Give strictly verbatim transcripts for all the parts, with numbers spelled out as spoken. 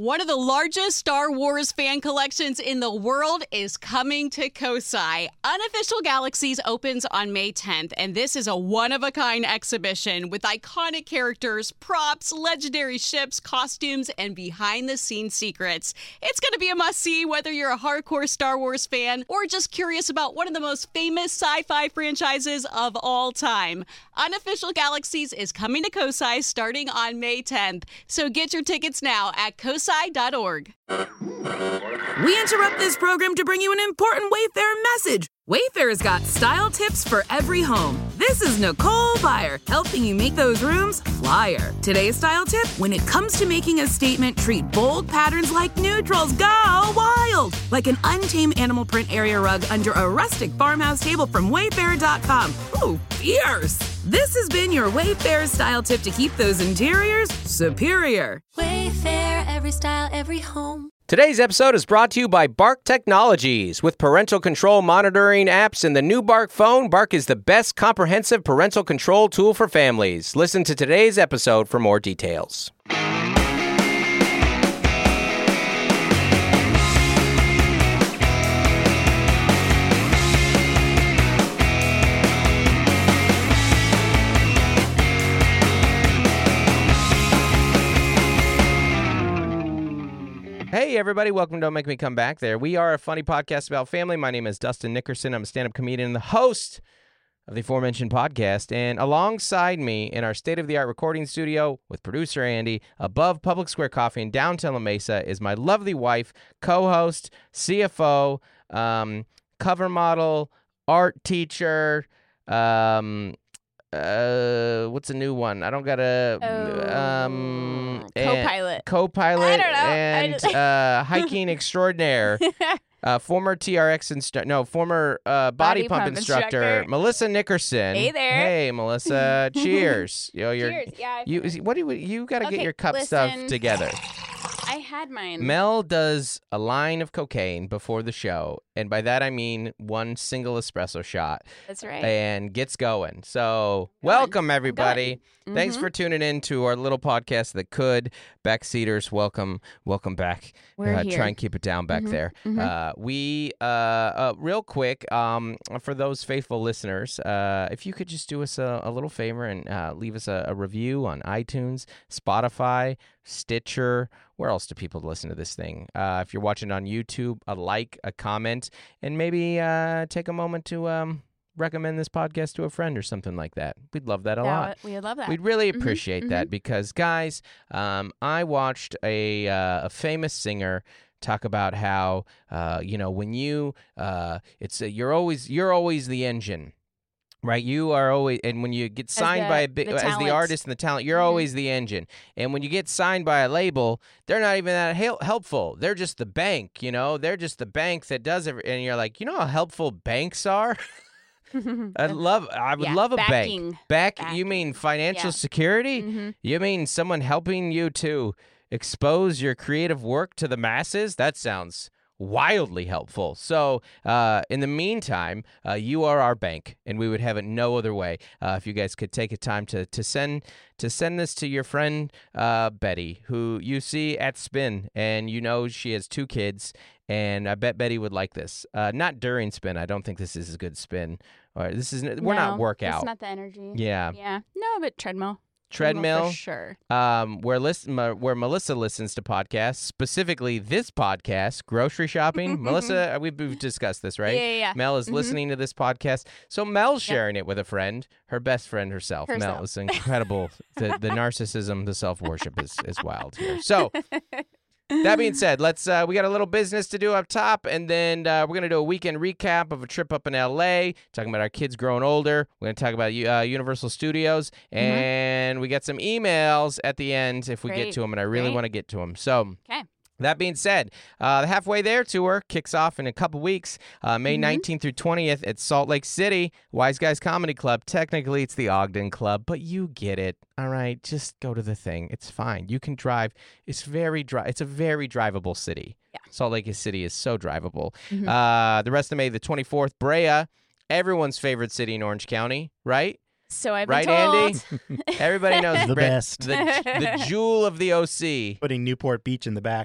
One of the largest Star Wars fan collections in the world is coming to Kosai. Unofficial Galaxies opens on May tenth, and this is a one-of-a-kind exhibition with iconic characters, props, legendary ships, costumes, and behind-the-scenes secrets. It's going to be a must-see whether you're a hardcore Star Wars fan or just curious about one of the most famous sci-fi franchises of all time. Unofficial Galaxies is coming to Kosai starting on May tenth, so get your tickets now at kosai dot org. We interrupt this program to bring you an important Wayfair message. Wayfair's got style tips for every home. This is Nicole Byer, helping you make those rooms flyer. Today's style tip: when it comes to making a statement, treat bold patterns like neutrals. Go wild! Like an untamed animal print area rug under a rustic farmhouse table from wayfair dot com. Ooh, fierce! This has been your Wayfair style tip to keep those interiors superior. Wayfair, every style, every home. Today's episode is brought to you by Bark Technologies. With parental control monitoring apps and the new Bark phone, Bark is the best comprehensive parental control tool for families. Listen to today's episode for more details. Hey, everybody. Welcome to Don't Make Me Come Back There. We are a funny podcast about family. My name is Dustin Nickerson. I'm a stand-up comedian and the host of the aforementioned podcast. And alongside me in our state-of-the-art recording studio with producer Andy, above Public Square Coffee in downtown La Mesa, is my lovely wife, co-host, C F O, um, cover model, art teacher, um... Uh, what's a new one? I don't got a oh, um co-pilot. Co-pilot I don't know. and I just... uh, hiking extraordinaire. Uh, former T R X instructor, no, former uh, body, Body pump, pump instructor, instructor. Melissa Nickerson. Hey there. Hey, Melissa. Cheers. Yo, you're, Cheers. Yeah. I You figured. what do you you got to Okay, get your cup listen. stuff together. I had mine. Mel does a line of cocaine before the show, and by that I mean one single espresso shot. That's right. And gets going. So, Going. welcome everybody. Going. Thanks Mhm. for tuning in to our little podcast that could. Backseaters, welcome, welcome back. We're uh, here. Try and keep it down back Mhm, there. mhm. Uh, we, uh, uh, real quick, um, for those faithful listeners, uh, if you could just do us a, a little favor and uh, leave us a, a review on iTunes, Spotify, Stitcher. Where else do people listen to this thing? Uh, if you're watching on YouTube, a like, a comment, and maybe uh, take a moment to um, recommend this podcast to a friend or something like that. We'd love that a That lot. would- We would love that. We'd really Mhm, appreciate that because, guys, um, I watched a uh, a famous singer talk about how uh, you know when you uh, it's a, you're always you're always the engine. Right, you are always, and when you get signed the- by a big, the as the talent. artist and the talent, you're Mhm. always the engine. And when you get signed by a label, they're not even that hel- helpful. They're just the bank, you know. They're just the bank that does it. And you're like, you know how helpful banks are. I love, I would Yeah, love a backing. bank. Back, you Backing. mean financial Yeah. security? Mhm. You mean someone helping you to expose your creative work to the masses? That sounds wildly helpful. So, uh, in the meantime, uh, you are our bank, and we would have it no other way. Uh, if you guys could take a time to to send to send this to your friend uh, Betty, who you see at Spin, and you know she has two kids, and I bet Betty would like this. Uh, not during Spin. I don't think this is a good Spin. Or this is we're not No, workout. It's not the energy. Yeah, Yeah. No, but treadmill. treadmill. For sure. Um, where listen, where Melissa listens to podcasts, specifically this podcast, grocery shopping. Melissa, we've, we've discussed this, right? Yeah, yeah, yeah. Mel is Mhm. listening to this podcast, so Mel's sharing it with a friend, her best friend herself. Mel Herself. is incredible. the the narcissism, the self worship is is wild here. So. That being said, let's uh, we got a little business to do up top, and then uh, we're gonna do a weekend recap of a trip up in L A. Talking about our kids growing older. We're gonna talk about uh, Universal Studios, and we got some emails at the end if we get Great. to them, and I really Great. want to get to them. So. Okay. That being said, uh, the Halfway There tour kicks off in a couple weeks, uh, May Mm-hmm. nineteenth through twentieth at Salt Lake City, Wise Guys Comedy Club. Technically, it's the Ogden Club, but you get it. All right, just go to the thing. It's fine. You can drive. It's very dri- It's a very drivable city. Yeah. Salt Lake City is so drivable. Mhm. Uh, the rest of May, the twenty-fourth, Brea, everyone's favorite city in Orange County, right? So I've Right, been Andy? told. Everybody knows The Bre- best. the, the jewel of the O C. Putting Newport Beach in the back.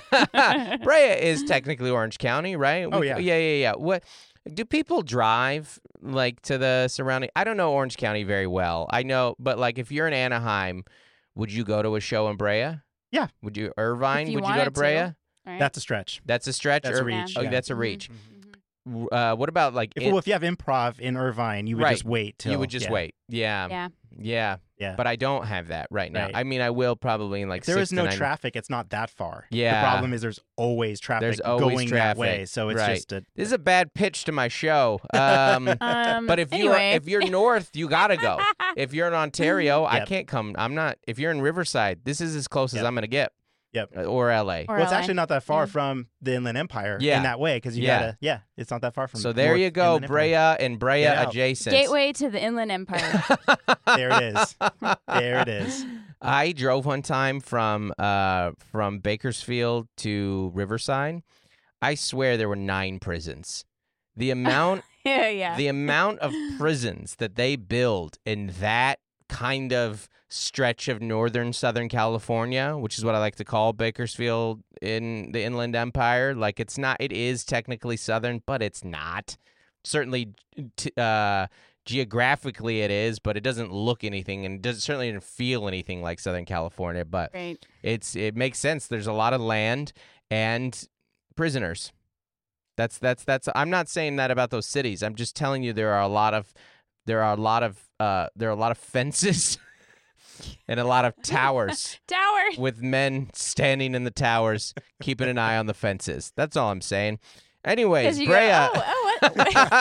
Brea is technically Orange County, right? Oh, We- yeah. yeah, yeah, yeah. What do people drive like to the surrounding? I don't know Orange County very well. I know, but like if you're in Anaheim, would you go to a show in Brea? Yeah. Would you Irvine? If you would you go to wanted to. Brea? Right. That's a stretch. That's a stretch. That's a Irv- reach, Oh, yeah. that's a Mhm. reach. Mhm. Uh, what about like If, in- well, if you have improv in Irvine, you would Right. just wait till you would just yeah. wait? Yeah, Yeah. yeah. Yeah. But I don't have that right now. Right. I mean, I will probably in like If there six is to no nine- traffic, it's not that far. Yeah. The problem is there's always traffic There's always going traffic. that way. So it's Right. just a This is a bad pitch to my show. Um, Um, But if anyway. you're if you're north, you gotta go. If you're in Ontario, I Yep. can't come. I'm not. If you're in Riverside, this is as close as Yep. I'm gonna get. Yep. Uh, Or L A. Or well, it's L A. actually not that far Yeah. from the Inland Empire Yeah. in that way because you Yeah. gotta yeah, it's not that far from. So there North you go, Inland Empire. Brea and Brea Get out. adjacent. Gateway to the Inland Empire. There it is. There it is. I drove one time from uh from Bakersfield to Riverside. I swear there were nine prisons. The amount yeah, yeah. the amount of prisons that they build in that kind of stretch of northern Southern California, which is what I like to call Bakersfield in the Inland Empire. Like it's not, it is technically Southern, but it's not. Certainly, t- uh, geographically it is, but it doesn't look anything, and doesn't certainly doesn't feel anything like Southern California. But Right. it's it makes sense. There's a lot of land and prisoners. That's that's that's. I'm not saying that about those cities. I'm just telling you there are a lot of there are a lot of uh there are a lot of fences and a lot of towers Tower. with men standing in the towers keeping an eye on the fences. That's all I'm saying. Anyways, Because you Brea. go, oh, oh, what?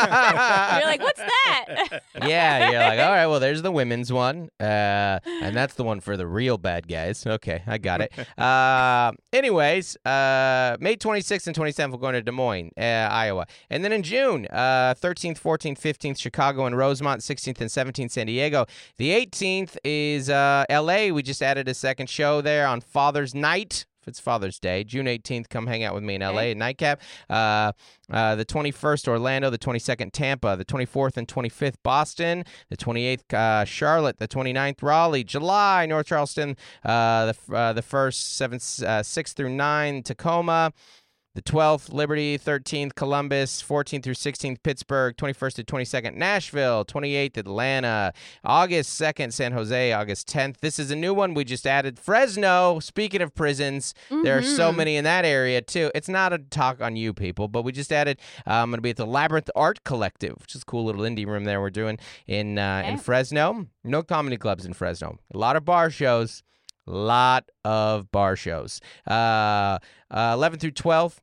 You're like, what's that? Yeah, you're like, all right, well, there's the women's one, uh, and that's the one for the real bad guys. Okay, I got it. Uh, anyways, uh, May twenty-sixth and twenty-seventh, we're going to Des Moines, uh, Iowa. And then in June, uh, thirteenth, fourteenth, fifteenth, Chicago and Rosemont, sixteenth and seventeenth, San Diego. The eighteenth is uh, L A. We just added a second show there on Father's Night. If it's Father's Day, June eighteenth, come hang out with me in L A Okay. at Nightcap. Uh, uh, the twenty-first, Orlando. The twenty-second, Tampa. The twenty-fourth and twenty-fifth, Boston. The twenty-eighth, uh, Charlotte. The twenty-ninth, Raleigh. July, North Charleston. Uh, the f- uh, the first, seventh, uh, sixth through nine, Tacoma. The twelfth, Liberty. thirteenth, Columbus. fourteenth through sixteenth, Pittsburgh. twenty-first to twenty-second, Nashville. twenty-eighth, Atlanta. August second, San Jose. August tenth. This is a new one we just added. Fresno. Speaking of prisons, there are so Mhm. many in that area, too. It's not a talk on you people, but we just added, uh, I'm going to be at the Labyrinth Art Collective, which is a cool little indie room there we're doing in, uh, in Okay. Fresno. No comedy clubs in Fresno. A lot of bar shows. Lot of bar shows. Uh, uh, eleventh through twelfth.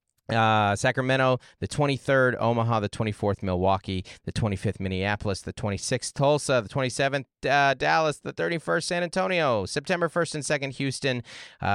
Uh, Sacramento, the twenty-third, Omaha, the twenty-fourth, Milwaukee, the twenty-fifth, Minneapolis, the twenty-sixth, Tulsa, the twenty-seventh, uh, Dallas, the thirty-first, San Antonio, September first and second, Houston,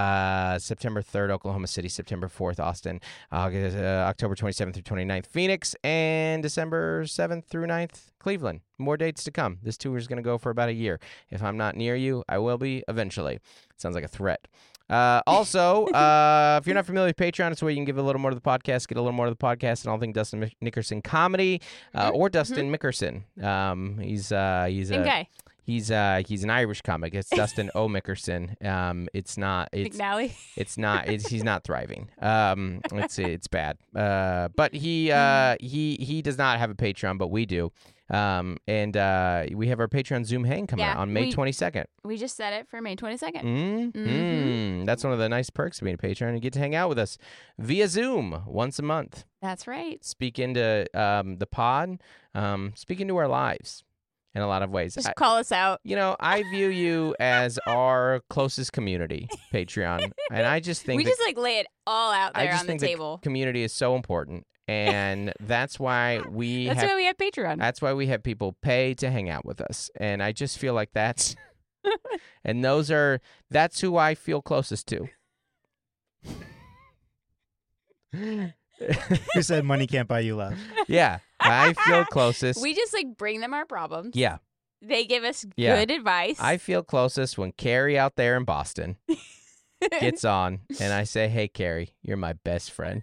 uh, September third, Oklahoma City, September fourth, Austin, August, uh, October twenty-seventh through twenty-ninth, Phoenix, and December seventh through ninth, Cleveland. More dates to come. This tour is going to go for about a year. If I'm not near you, I will be eventually. Sounds like a threat. Uh, also, uh, if you're not familiar with Patreon, it's where you can give a little more to the podcast, get a little more to the podcast, and all things Dustin Mick- Nickerson comedy, uh, or Dustin Mickerson. Um, he's uh, he's Same a, guy. he's uh, he's an Irish comic. It's Dustin O Mickerson. Um, it's not it's McNally. it's not it's he's not thriving. Um, it's it's bad. Uh, but he uh he he does not have a Patreon, but we do. Um, and uh, we have our Patreon Zoom hang coming Yeah, out on May we- twenty-second. We just said it for May twenty-second. Mm-hmm. Mhm. That's one of the nice perks of being a Patreon. You get to hang out with us via Zoom once a month. That's right. Speak into um, the pod, um, speak into our lives in a lot of ways. Just I- call us out. you know, I view you as our closest community, Patreon. And I just think We that- just like lay it all out I there just on the think the table. community is so important. And that's why we That's have why we have Patreon. That's why we have people pay to hang out with us. And I just feel like that's and those are that's who I feel closest to. Who said money can't buy you love? Yeah. I feel closest. We just like bring them our problems. yeah. They give us Yeah. good advice. I feel closest when Carrie out there in Boston gets on and I say, "Hey Carrie, you're my best friend."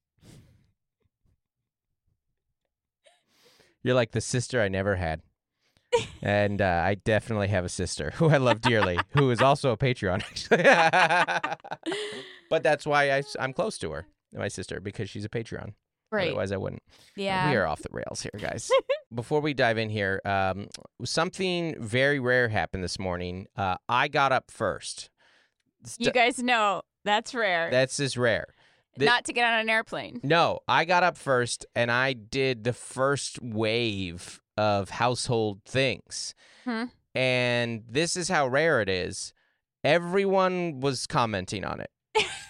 You're like the sister I never had. And uh, I definitely have a sister who I love dearly, who is also a Patreon, actually. But that's why I, I'm close to her, my sister, because she's a Patreon. Right. Otherwise, I wouldn't. Yeah. We are off the rails here, guys. Before we dive in here, um, something very rare happened this morning. Uh, I got up first. You guys know that's rare. That's just rare. The- Not to get on an airplane. No, I got up first, and I did the first wave of household things. Hmm. And this is how rare it is. Everyone was commenting on it.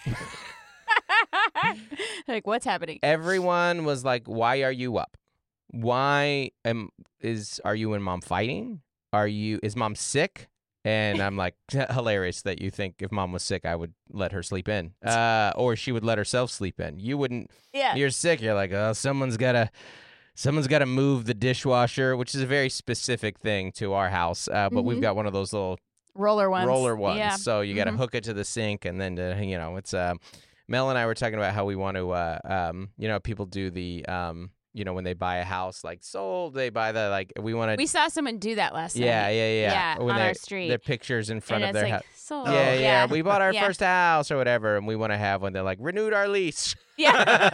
Like, what's happening? Everyone was like, "Why are you up? Why am is are you and mom fighting? Are you is mom sick?" And I'm like, hilarious that you think if mom was sick, I would let her sleep in, uh, or she would let herself sleep in. You wouldn't. Yeah. You're sick. You're like, oh, someone's gotta, someone's gotta move the dishwasher, which is a very specific thing to our house. Uh, but we've Mhm. got one of those little Roller ones. roller ones, Yeah. so you got to Mhm. hook it to the sink, and then to, you know, it's. Uh, Mel and I were talking about how we want to, uh, um, you know, people do the. Um, You know, when they buy a house, like sold, they buy the, like, we want to. We saw someone do that last Yeah, night. yeah, yeah. Yeah, When on they- our street. Their pictures in front And of it's their like, house. sold. Yeah, yeah, We bought our Yeah. first house or whatever, and we want to have one. They're like, renewed our lease. Yeah.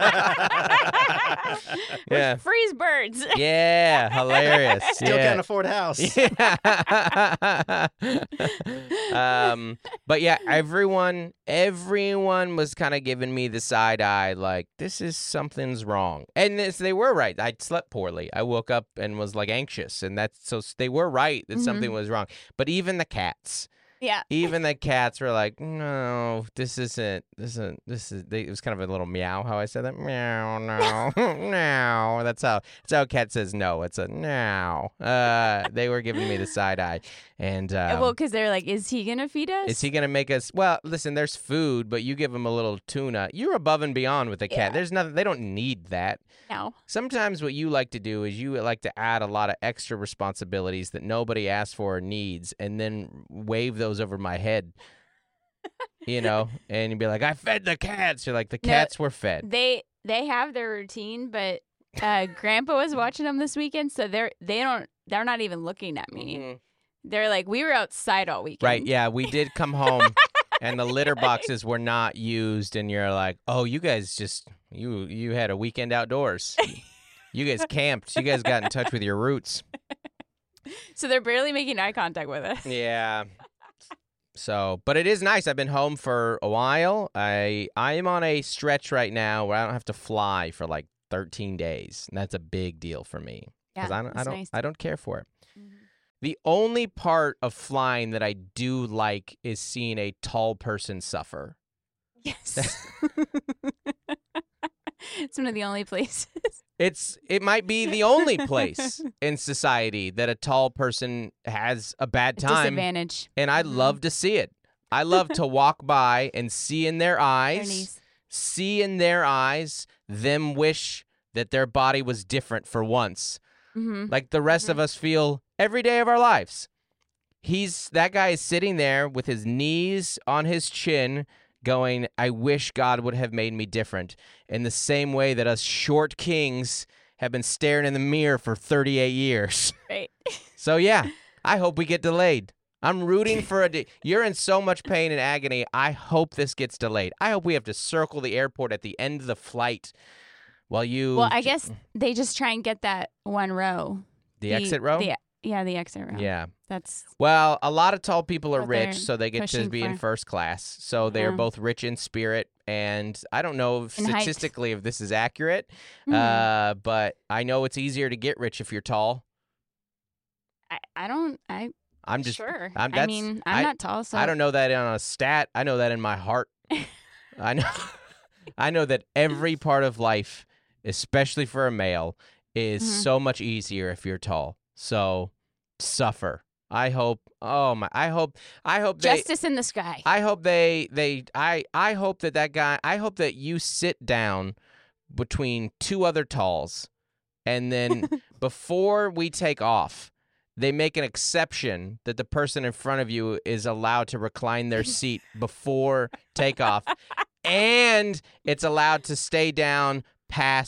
Yeah. Freeze birds. Yeah, hilarious. Still yeah. can't afford a house. Yeah. um, but yeah, everyone, everyone was kind of giving me the side eye, like this is something's wrong, and this, they were right. I slept poorly. I woke up and was like anxious, and that's so they were right that something was wrong. But even the cats. Yeah. Even the cats were like, no, this isn't, this isn't, this is, they, it was kind of a little meow how I said that. Meow, no, no. That's how, that's how a cat says no. It's a no. Uh, they were giving me the side eye. And, um, well, because they're like, is he going to feed us? is he going to make us, well, listen, there's food, but you give them a little tuna. You're above and beyond with the cat. Yeah. There's nothing, they don't need that. No. Sometimes what you like to do is you like to add a lot of extra responsibilities that nobody asks for or needs, and then wave those over my head, you know, and you'd be like, I fed the cats. You're like, the No, cats were fed. They they have their routine, but uh, Grandpa was watching them this weekend, so they're they don't they're not even looking at me. Mhm. They're like, we were outside all weekend. Right, yeah, we did come home, and the litter boxes were not used, and you're like, oh, you guys just, you you had a weekend outdoors. You guys camped. You guys got in touch with your roots. So they're barely making eye contact with us. Yeah. So, but it is nice. I've been home for a while. I I am on a stretch right now where I don't have to fly for like thirteen days, and that's a big deal for me because Yeah, I don't I that's don't nice. I don't care for it. Mhm. The only part of flying that I do like is seeing a tall person suffer. Yes. It's one of the only places. It's it might be the only place in society that a tall person has a bad time, Disadvantage. and I Mhm. love to see it. I love to walk by and see in their Their eyes, knees. see in their eyes them wish that their body was different for once, Mm-hmm. like the rest of us feel every day of our lives. He's that guy is sitting there with his knees on his chin going, I wish God would have made me different, in the same way that us short kings have been staring in the mirror for thirty-eight years. Right. So yeah, I hope we get delayed. I'm rooting for a de- You're in so much pain and agony. I hope this gets delayed. I hope we have to circle the airport at the end of the flight while you Well, I guess they just try and get that one row. the exit row. The, yeah, the exit row. Yeah. That's Well, a lot of tall people are What they're rich, so they get to pushing be in for. first class. So they are Yeah. both rich in spirit, and I don't know if In height. statistically if this is accurate, Hmm. uh, but I know it's easier to get rich if you're tall. I, I don't I I'm just, sure. I'm, I that's, mean, I'm I, not tall, so I don't know that on a stat. I know that in my heart. I know, I know that every part of life, especially for a male, is Mhm. so much easier if you're tall. So suffer. I hope. Oh my! I hope. I hope they. Justice in the sky. I hope they. They. I. I hope that that guy. I hope that you sit down between two other talls, and then before we take off, they make an exception that the person in front of you is allowed to recline their seat before takeoff, and it's allowed to stay down past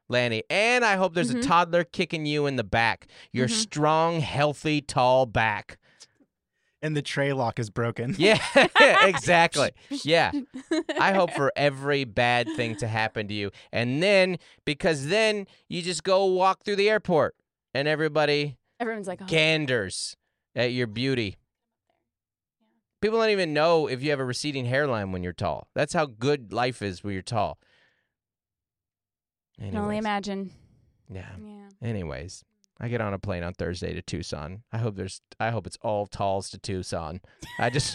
Lanny. And I hope there's Mhm. a toddler kicking you in the back. Your Mhm. strong, healthy, tall back. And the tray lock is broken. Yeah, exactly. Yeah. I hope for every bad thing to happen to you. And then, because then you just go walk through the airport and everybody Everyone's like, oh. ganders at your beauty. People don't even know if you have a receding hairline when you're tall. That's how good life is when you're tall. I can only Anyways. imagine. Yeah. Yeah. Anyways, I get on a plane on Thursday to Tucson. I hope there's. I hope it's all talls to Tucson. I just.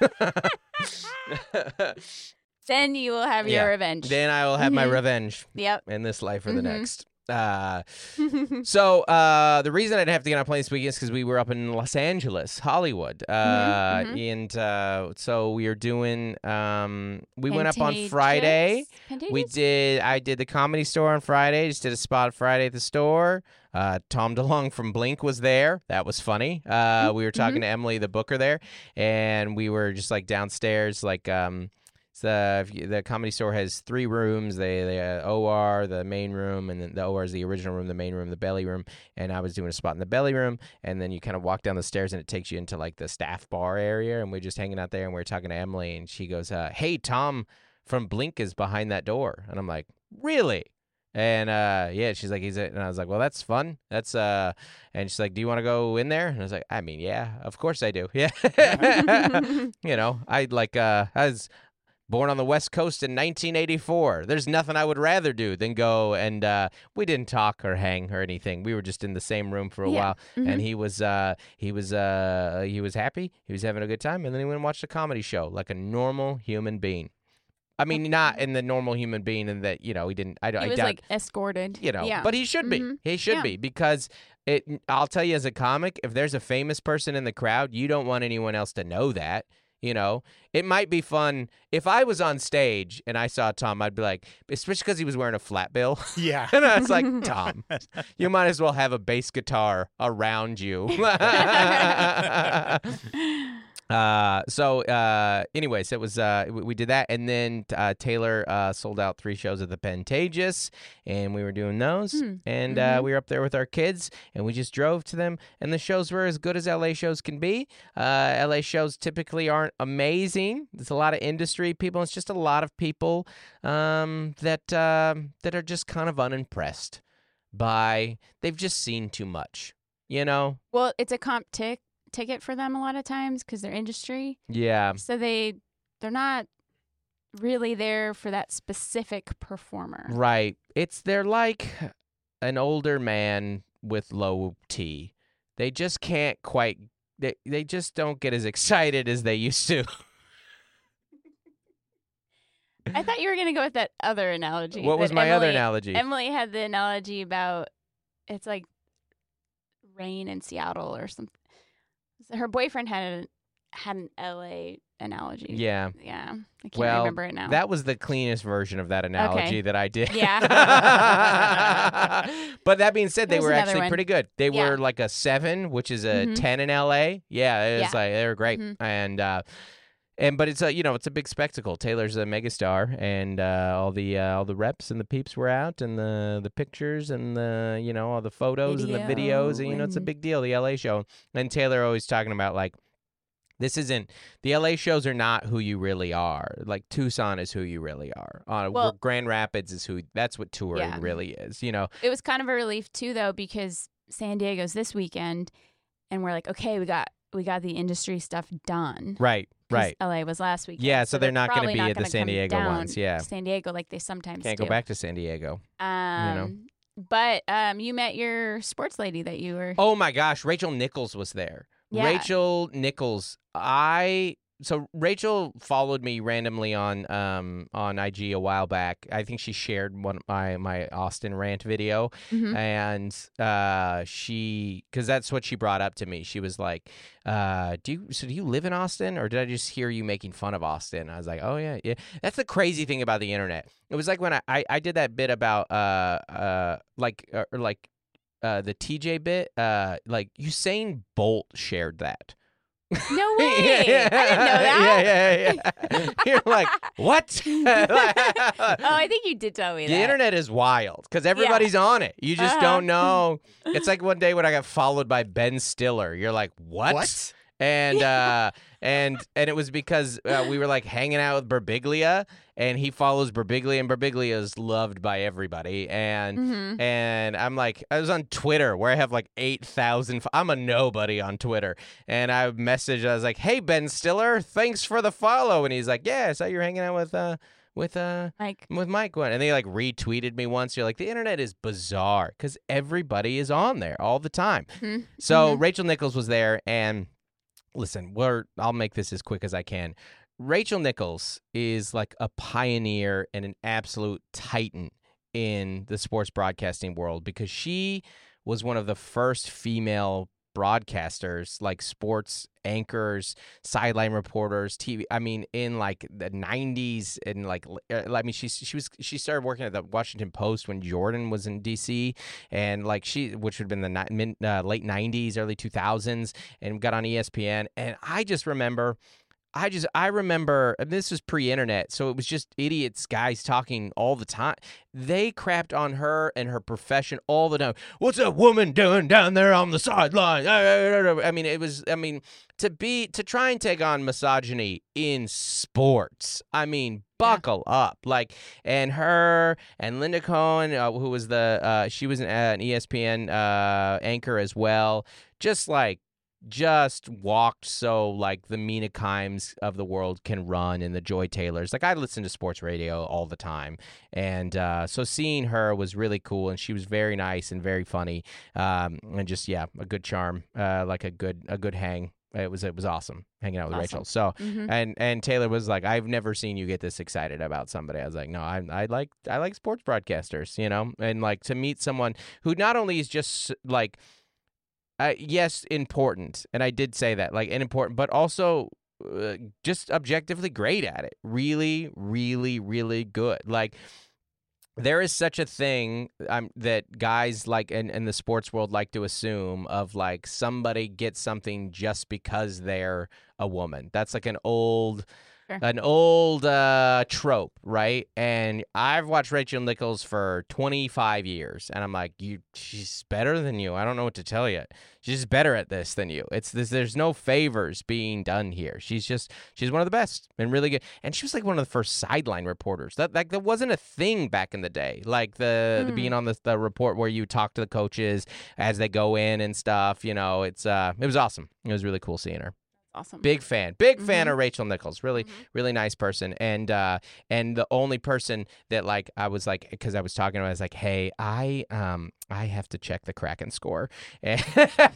Then you will have Yeah. your revenge. Then I will have my Mhm. revenge Yep. in this life or the Mhm. next. Uh, so uh, the reason I didn't have to get on a plane this weekend is because we were up in Los Angeles, Hollywood, uh, mhm. and uh, so we are doing. Um, we went up on Friday. Pantages? We did. I did the Comedy Store on Friday. Just did a spot Friday at the store. Uh, Tom DeLonge from Blink was there. That was funny. Uh, we were talking to Emily, the booker there, and we were just like downstairs, like um. So if you- the Comedy Store has three rooms. They they uh, O R, the main room, and then the O R is the original room, the main room, the belly room. And I was doing a spot in the belly room, and then you kind of walk down the stairs, and it takes you into like the staff bar area. And we're just hanging out there, and we we're talking to Emily, and she goes, uh, "Hey, Tom from Blink is behind that door," and I'm like, "Really?" And uh, yeah, she's like, "He's," it," and I was like, "Well, that's fun. That's uh," and she's like, "Do you want to go in there?" And I was like, "I mean, yeah, of course I do. Yeah, you know, I like uh, I was." Born on the West Coast in nineteen eighty-four. There's nothing I would rather do than go and uh, we didn't talk or hang or anything. We were just in the same room for a Yeah. while, Mhm. and he was uh, he was uh, he was happy. He was having a good time, and then he went and watched a comedy show like a normal human being. I mean, not in the normal human being, in that you know he didn't. I, He I was doubt, like escorted. you know, Yeah. but he should be. Mhm. He should Yeah. be because it. I'll tell you, as a comic, if there's a famous person in the crowd, you don't want anyone else to know that. You know, it might be fun if I was on stage and I saw Tom. I'd be like, especially because he was wearing a flat bill, Yeah. and I was like, Tom, you might as well have a bass guitar around you. Uh, so, uh, anyways, it was, uh, we, we did that. And then, uh, Taylor, uh, sold out three shows at the Pantages, and we were doing those. Hmm. And, uh, Mhm. we were up there with our kids, and we just drove to them. And the shows were as good as L A shows can be. Uh, L A shows typically aren't amazing. There's a lot of industry people. It's just a lot of people, um, that, um, that are just kind of unimpressed by, they've just seen too much, you know? Well, it's a comp tick ticket for them a lot of times because they're industry. Yeah. So they they're not really there for that specific performer. Right. It's they're like an older man with low T. They just can't quite they they just don't get as excited as they used to. I thought you were gonna go with that other analogy. What was that my other Emily- analogy? Emily had the analogy about it's like rain in Seattle or something. Her boyfriend had an had an L A analogy. Yeah. Yeah. I can't Well, remember it now. That was the cleanest version of that analogy that I did. Yeah. But that being said, they There's were another actually one. pretty good. They Yeah. were like a seven, which is a Mhm. ten in L A. Yeah, it was Yeah. like they were great. Mhm. And uh and but it's a you know it's a big spectacle. Taylor's a megastar, and uh, all the uh, all the reps and the peeps were out, and the the pictures and the you know all the photos and the videos, and you know it's a and- big deal. The L A show, and Taylor always talking about like. This isn't the L A shows are not who you really are. Like Tucson is who you really are. Uh, Well- Grand Rapids is who. That's what touring Yeah. really is. You know. It was kind of a relief too, though, because San Diego's this weekend, and we're like, okay, we got we got the industry stuff done. Right. 'Cause Right. L A was last weekend. Yeah, so they're not gonna probably be not at the gonna San come Diego down ones, yeah. to San Diego like they sometimes Can't do. go back to San Diego. Um, know. But um, you met your sports lady that you were. Oh my gosh, Rachel Nichols was there. Yeah. Rachel Nichols. I so Rachel followed me randomly on um on I G a while back. I think she shared one of my my Austin rant video, Mhm. and uh she because that's what she brought up to me. She was like, uh, "Do you so do you live in Austin, or did I just hear you making fun of Austin?" I was like, "Oh yeah, yeah." That's the crazy thing about the internet. It was like when I I, I did that bit about uh uh like uh, or like uh the T J bit uh like Usain Bolt shared that. No way. yeah, yeah. I didn't know that. Yeah, yeah, yeah. You're like, what? Oh, I think you did tell me The that. internet is wild because everybody's on it. You just Uh-huh. don't know. It's like one day when I got followed by Ben Stiller. You're like, what? What? And uh, and and it was because uh, we were like hanging out with Berbiglia, and he follows Berbiglia, and Berbiglia is loved by everybody. And Mhm. and I'm like, I was on Twitter where I have like eight thousand. Fo- I'm a nobody on Twitter, and I messaged. I was like, hey Ben Stiller, thanks for the follow. And he's like, yeah, I saw you're hanging out with uh with uh. Like, with Mike one, and they like retweeted me once. You're like, the internet is bizarre because everybody is on there all the time. mhm. So Mhm. Rachel Nichols was there, and listen, we're I'll make this as quick as I can. Rachel Nichols is like a pioneer and an absolute titan in the sports broadcasting world because she was one of the first female broadcasters, like sports anchors, sideline reporters, T V. I mean, in like the nineties, and like, uh, I mean, she she was she started working at the Washington Post when Jordan was in D C, and like she, which would have been the ni- mid, uh, late nineties, early two thousands, and got on E S P N. And I just remember. I just, I remember, and this was pre-internet, so it was just idiots, guys talking all the time. They crapped on her and her profession all the time. What's that woman doing down there on the sideline? I mean, it was, I mean, to be, to try and take on misogyny in sports, I mean, buckle up. Like, and her and Linda Cohen, uh, who was the, uh, she was an, uh, an E S P N uh, anchor as well, just like, just walked so like the Mina Kimes of the world can run, and the Joy Taylors. Like, I listen to sports radio all the time, and uh, so seeing her was really cool, and she was very nice and very funny, um, and just yeah, a good charm, uh, like a good a good hang. It was it was awesome hanging out with Awesome. Rachel. So Mhm. and and Taylor was like, I've never seen you get this excited about somebody. I was like, no, I I like I like sports broadcasters, you know, and like to meet someone who not only is just like. Uh, yes, important, and I did say that, like, and important, but also uh, just objectively great at it. Really, really, really good. Like, there is such a thing um, that guys like in, in the sports world like to assume of like somebody gets something just because they're a woman. That's like an old. Sure. An old uh, trope, right? And I've watched Rachel Nichols for twenty-five years, and I'm like, you, she's better than you. I don't know what to tell you. She's better at this than you. It's this. There's no favors being done here. She's just, she's one of the best and really good. And she was like one of the first sideline reporters. That like that wasn't a thing back in the day. Like the, the Mm. being on the, the report where you talk to the coaches as they go in and stuff. You know, it's uh, it was awesome. It was really cool seeing her. Awesome. Big fan, big fan Mhm. of Rachel Nichols. Really, Mhm. really nice person. And uh, and the only person that like I was like, because I was talking to her, I was like, hey, I um I have to check the Kraken score, and,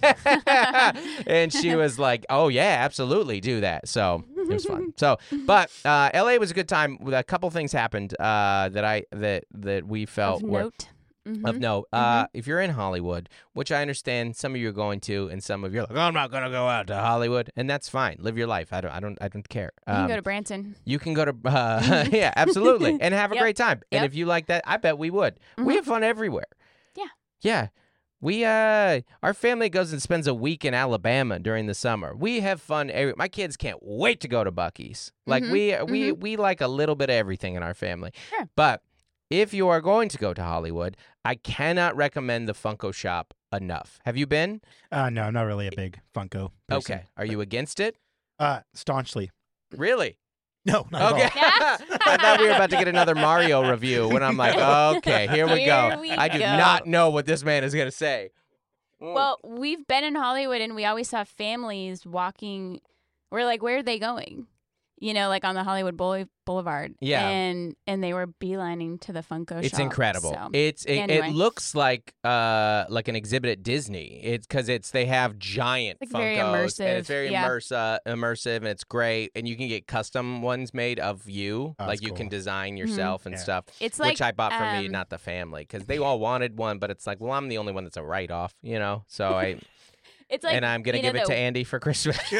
and she was like, oh yeah, absolutely, do that. So it was fun. So, but uh, L A was a good time. A couple things happened uh, that I that that we felt Of were. note. Mhm. Of note, uh, if you're in Hollywood, which I understand some of you are going to, and some of you are like, oh, I'm not gonna go out to Hollywood, and that's fine. Live your life. I don't, I don't, I don't care. You can Um, go to Branson. you can go to, uh, yeah, absolutely, and have a Yep. great time. And Yep. if you like that, I bet we would. We Mhm. have fun everywhere. Yeah. Yeah. We uh our family goes and spends a week in Alabama during the summer. We have fun every my kids can't wait to go to Buc-ee's. Like Mhm. we we Mhm. we like a little bit of everything in our family. Sure. But if you are going to go to Hollywood, I cannot recommend the Funko Shop enough. Have you been? Uh, no, I'm not really a big Funko person. Okay. Are you against it? Uh, staunchly. Really? No, not Okay. at all. I thought we were about to get another Mario review when I'm like, okay, here we go. Here we I do go. not know what this man is going to say. Mm. Well, we've been in Hollywood and we always saw families walking. We're like, where are they going? You know, like on the Hollywood Boule- Boulevard. Yeah. And and they were beelining to the Funko It's shop. incredible. so- It's it, anyway. it looks like uh like an exhibit at Disney. It's because it's they have giant It's Funkos like very and immersive, it's very yeah. immersive, immersive, and it's great. And you can get custom ones made of you, Oh, like that's you can cool. design Mm-hmm. yourself and Yeah. stuff. It's like which I bought for me, um, not the family, because they all wanted one. But it's like, well, I'm the only one that's a write off, you know. So I It's like and I'm gonna you know, give it the, to Andy for Christmas. the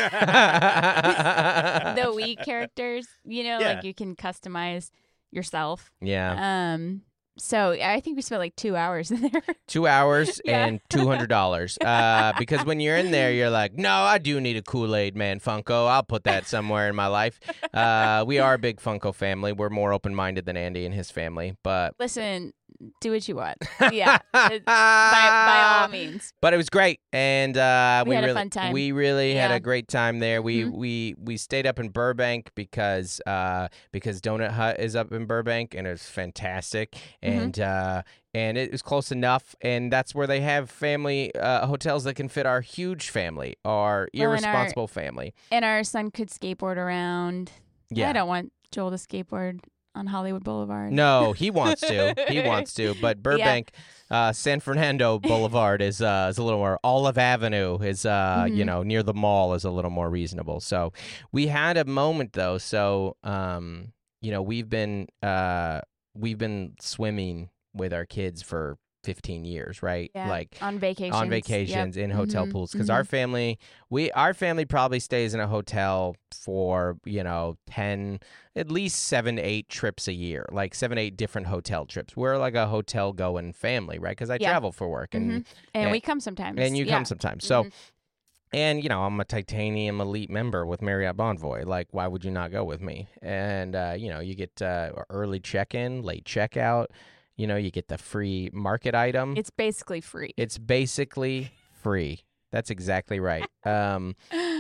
Wii characters. You know, Yeah. like you can customize yourself. Yeah. Um, So I think we spent like two hours in there. Two hours Yeah. and two hundred dollars. Uh, because when you're in there, you're like, no, I do need a Kool-Aid Man Funko. I'll put that somewhere in my life. Uh, we are a big Funko family. We're more open-minded than Andy and his family, but Listen, do what you want. Yeah, it- by, by all means. but it was great, and uh, We had a really, fun time. we really had Yeah. a great time there. We Mhm. we we stayed up in Burbank because uh, because Donut Hut is up in Burbank, and it was fantastic, Mm-hmm. and uh, and it was close enough, and that's where they have family uh, hotels that can fit our huge family, our Well, and our- irresponsible family. And our son could skateboard around. Yeah. I don't want Joel to skateboard on Hollywood Boulevard. No, he wants to. He wants to. But Burbank, uh, San Fernando Boulevard is uh, is a little more. Olive Avenue is uh, you Mhm. know, near the mall is a little more reasonable. So we had a moment though. So um, you know, we've been uh, we've been swimming with our kids for fifteen years, right? Yeah, Like on vacations. on Yep. vacations in hotel Mhm, pools because mhm. our family we our family probably stays in a hotel for you know ten at least seven eight trips a year, like seven eight different hotel trips. We're like a hotel going family, right? Because I Yeah. travel for work and Mhm. And, and- we come sometimes. and you yeah. come sometimes. So Mhm. and you know I'm a titanium elite member with Marriott Bonvoy. Like why would you not go with me? And uh, you know you get uh, early check in, late checkout. You know you get the free market item. It's basically free. It's basically free. That's exactly right. Um,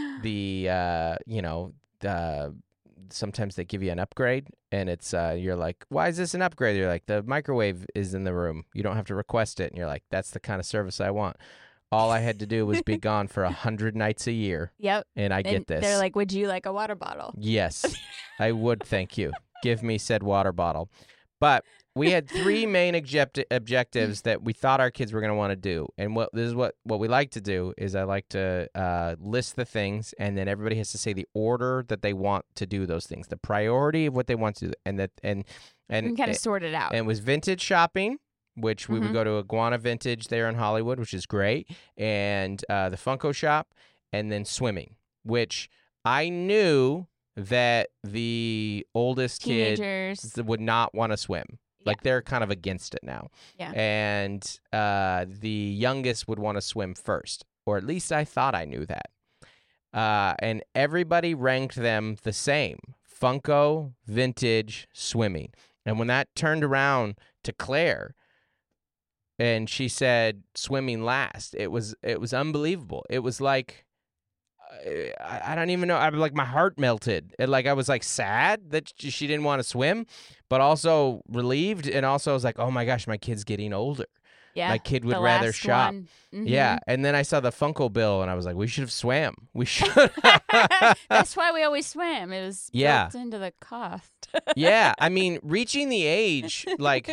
the uh, you know, uh, sometimes they give you an upgrade, and it's uh, you're like, why is this an upgrade? You're like, the microwave is in the room. You don't have to request it, and you're like, that's the kind of service I want. All I had to do was be gone for a hundred nights a year, Yep. and I And get this. They're like, would you like a water bottle? Yes, I would. Thank you. Give me said water bottle. But we had three main object- objectives that we thought our kids were going to want to do. And what this is what, what we like to do is I like to uh, list the things, and then everybody has to say the order that they want to do those things, the priority of what they want to do, and that and and You can kind of it- sort it out. and it was vintage shopping, which we would Mhm. go to Iguana Vintage there in Hollywood, which is great, and uh, the Funko Shop, and then swimming, which I knew that the oldest kid Teenagers. th- would not want to swim. Yeah. Like they're kind of against it now. Yeah. And uh, the youngest would want to swim first, or at least I thought I knew that. Uh, and everybody ranked them the same: Funko, vintage, swimming. And when that turned around to Claire, and she said swimming last, it was it was unbelievable. It was like. I I don't even know. I like my heart melted. It, like I was like sad that sh- she didn't want to swim, but also relieved, and also I was like, oh my gosh, my kid's getting older. Yeah. My kid would the rather last shop. one. Mhm. Yeah, and then I saw the Funko bill, and I was like, we should have swam. We should. That's why we always swam. It was Yeah. built into the cost. Yeah, I mean, reaching the age like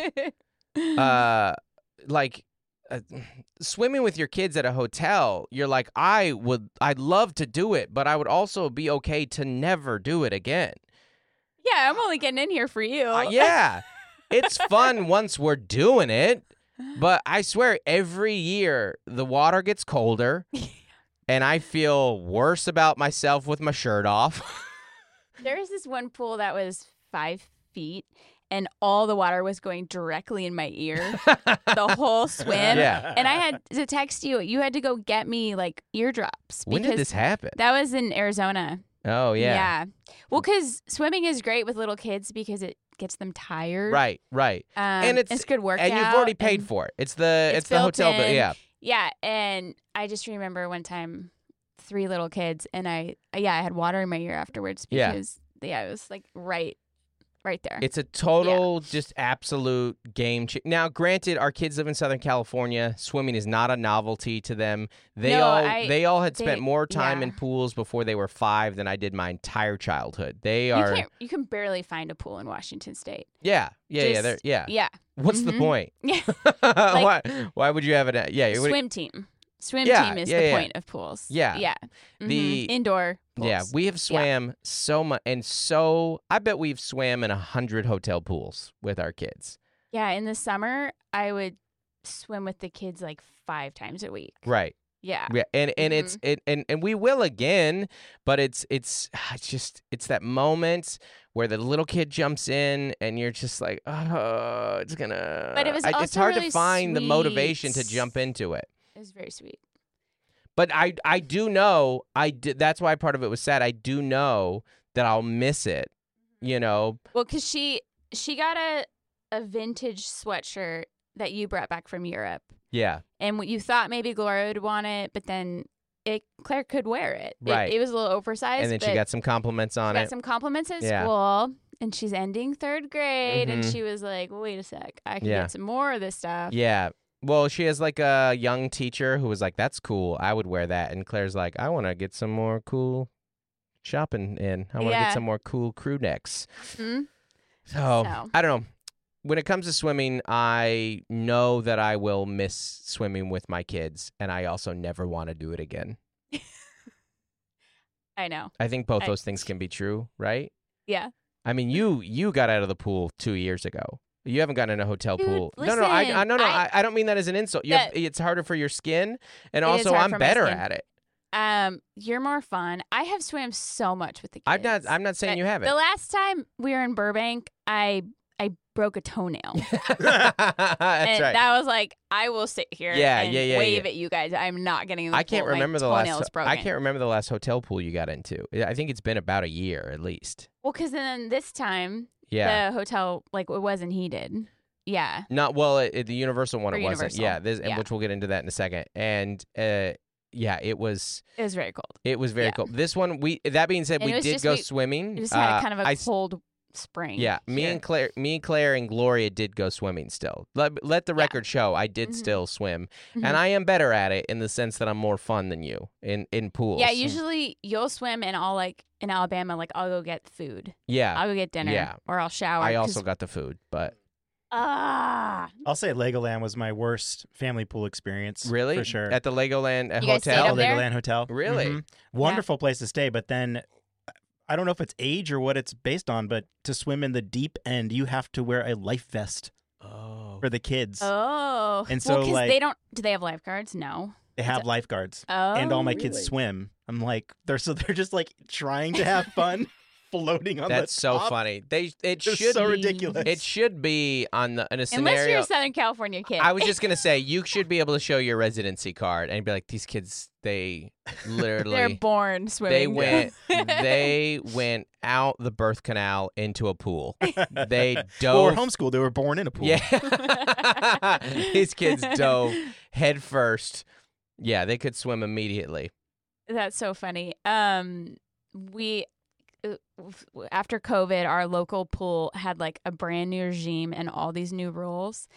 uh like uh, swimming with your kids at a hotel, you're like, I would I'd love to do it, but I would also be okay to never do it again. yeah, I'm only getting in here for you. Uh, yeah. It's fun once we're doing it, but I swear every year the water gets colder and I feel worse about myself with my shirt off. There was this one pool that was five feet, and all the water was going directly in my ear the whole swim. Yeah. And I had to text you. You had to go get me like eardrops. When did because this happen? That was in Arizona. Oh, yeah. Well, because swimming is great with little kids because it gets them tired. Right, right. Um, And it's- good workout. And you've already paid and- for it. It's the it's, it's the built hotel bill. in. Yeah. Yeah, and I just remember one time, three little kids, and I yeah I had water in my ear afterwards Yeah. because yeah, it was like right, right there. It's a total, just absolute game change. Now, granted, our kids live in Southern California. Swimming is not a novelty to them. They No, all I- they all had spent they- more time yeah. in pools before they were five than I did my entire childhood. They you are can't you can barely find a pool in Washington State. yeah, yeah, yeah, Just- they're, yeah. Yeah, What's the Mhm. point? yeah. why why would you have it? At, yeah, it would- Swim team. Swim Yeah, team is yeah, the yeah. point of pools. Yeah. yeah. Mhm. The- indoor. Pools. yeah. We have swam so much, and so I bet we've swam in a hundred hotel pools with our kids. Yeah, in the summer I would swim with the kids like five times a week. Right. Yeah. Yeah, and and Mhm. it's it and, and we will again, but it's it's it's just it's that moment where the little kid jumps in and you're just like, oh, it's gonna. But it was I, it's also hard really to find the motivation to sweet. jump into it. It was very sweet. But I I do know I did. That's why part of it was sad. I do know that I'll miss it. You know. Well, because she she got a a vintage sweatshirt that you brought back from Europe. Yeah. And what you thought maybe Gloria would want it, but then it Claire could wear it. It- Right. It, was a little oversized. And then she but got some compliments on she it. got some compliments at Yeah. school, and she's ending third grade, and Mhm. she was like, "Wait a sec, I can Yeah. get some more of this stuff." Yeah. Well, she has like a young teacher who was like, "That's cool. I would wear that." And Claire's like, "I want to get some more cool shopping in. I want to Yeah. get some more cool crew necks." Hmm? So, So. I don't know. When it comes to swimming, I know that I will miss swimming with my kids, and I also never want to do it again. I know. I think both I- those things can be true, right? Yeah. I mean, you you got out of the pool two years ago. You haven't gotten in a hotel Dude, pool. no, no, I, listen, I no, no, I- I, I don't mean that as an insult. You have, That- it's harder for your skin, and It is also hard I'm for my better skin. at it. Um, you're more fun. I have swam so much with the kids. I'm not. I'm not saying But you haven't. The last time we were in Burbank, I I broke a toenail. That's and right. that was like, I will sit here Yeah, and yeah, yeah, wave yeah. at you guys. I'm not getting in the I can't pool. My remember the toenail last. is broken. I can't remember the last hotel pool you got into. I think it's been about a year at least. Well, because then this time, Yeah. the hotel, like, it wasn't heated. Yeah. Not well. It, it- the Universal one, For it wasn't. Universal. Yeah. This, and Yeah. which we'll get into that in a second. And uh, yeah, it was. It was very cold. It was very Yeah. cool. This one, we. That being said, And we it was did just- go we- swimming. It just had Uh, a kind of a I s- cold spring. Yeah, me here. and Claire, me, Claire, and Gloria did go swimming. Still, let let the Yeah. record show I did Mhm. still swim, Mhm. and I am better at it in the sense that I'm more fun than you in in pools. Yeah, usually you'll swim and I'll, like, in Alabama, like, I'll go get food. Yeah, I'll go get dinner. yeah. Or I'll shower. I 'cause- also got the food, but Ah. I'll say Legoland was my worst family pool experience. really, For sure. at the Legoland uh, You guys stayed hotel. up there? Legoland Hotel. Really? Mhm. Wonderful place to stay, but then I don't know if it's age or what it's based on, but to swim in the deep end, you have to wear a life vest Oh, for the kids. Oh. And well, so, 'cause like- they don't, do they have lifeguards? No. They have lifeguards, Oh. and all my kids really? swim. I'm like, they're so they're just like trying to have fun, floating on that's the so top. funny. They it It's should so be- ridiculous. it should be on the in a Unless scenario. you're a Southern California kid. I was just gonna say you should be able to show your residency card and be like, these kids, they literally They're born swimming. They went. They went out the birth canal into a pool. They Well, dove. we're homeschooled. They were born in a pool. Yeah, these kids dove head first. Yeah, they could swim immediately. That's so funny. Um, we uh, f- after COVID, our local pool had like a brand new regime and all these new rules.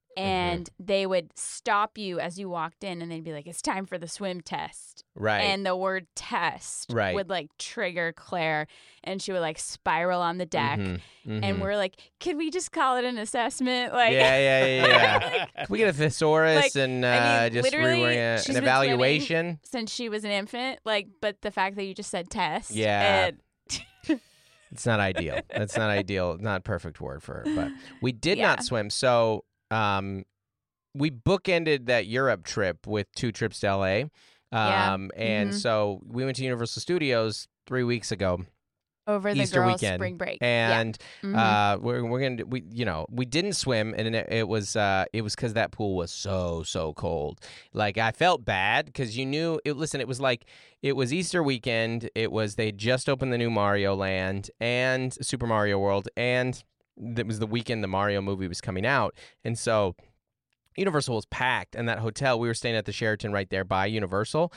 And they would stop you as you walked in, and they'd be like, "It's time for the swim test." Right. And the word "test" Right. would like trigger Claire, and she would like spiral on the deck. Mhm, And mhm. we're like, "Can we just call it an assessment?" Like, yeah, yeah, yeah, yeah. Can we get a thesaurus Like, and uh, I mean, just literally, reword a- she's an been evaluation? since she was an infant, like, but the fact that you just said test, Yeah. and It's not ideal. That's not ideal. Not a perfect word for her. But we did Yeah. not swim. So um, we bookended that Europe trip with two trips to L A. Um, Yeah. And Mhm. so we went to Universal Studios three weeks ago, over the Easter girls' weekend, spring break, and yeah. Mhm. uh, we're we're gonna we you know we didn't swim, and it, it was uh it was because that pool was so so cold. Like I felt bad because you knew it. Listen, it was like it was Easter weekend. It was they just opened the new Mario Land and Super Mario World, and it was the weekend the Mario movie was coming out, and so Universal was packed, and that hotel, we were staying at the Sheraton right there by Universal,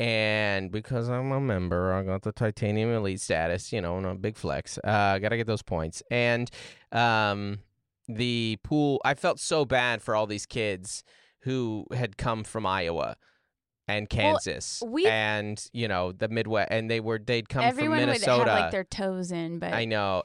and because I'm a member, I got the Titanium Elite status, you know, no big flex. Uh, gotta get those points. And um, the pool, I felt so bad for all these kids who had come from Iowa and Kansas we've- and, you know, the Midwest, and they were, they'd come Everyone from would Minnesota. have like their toes in, but I know.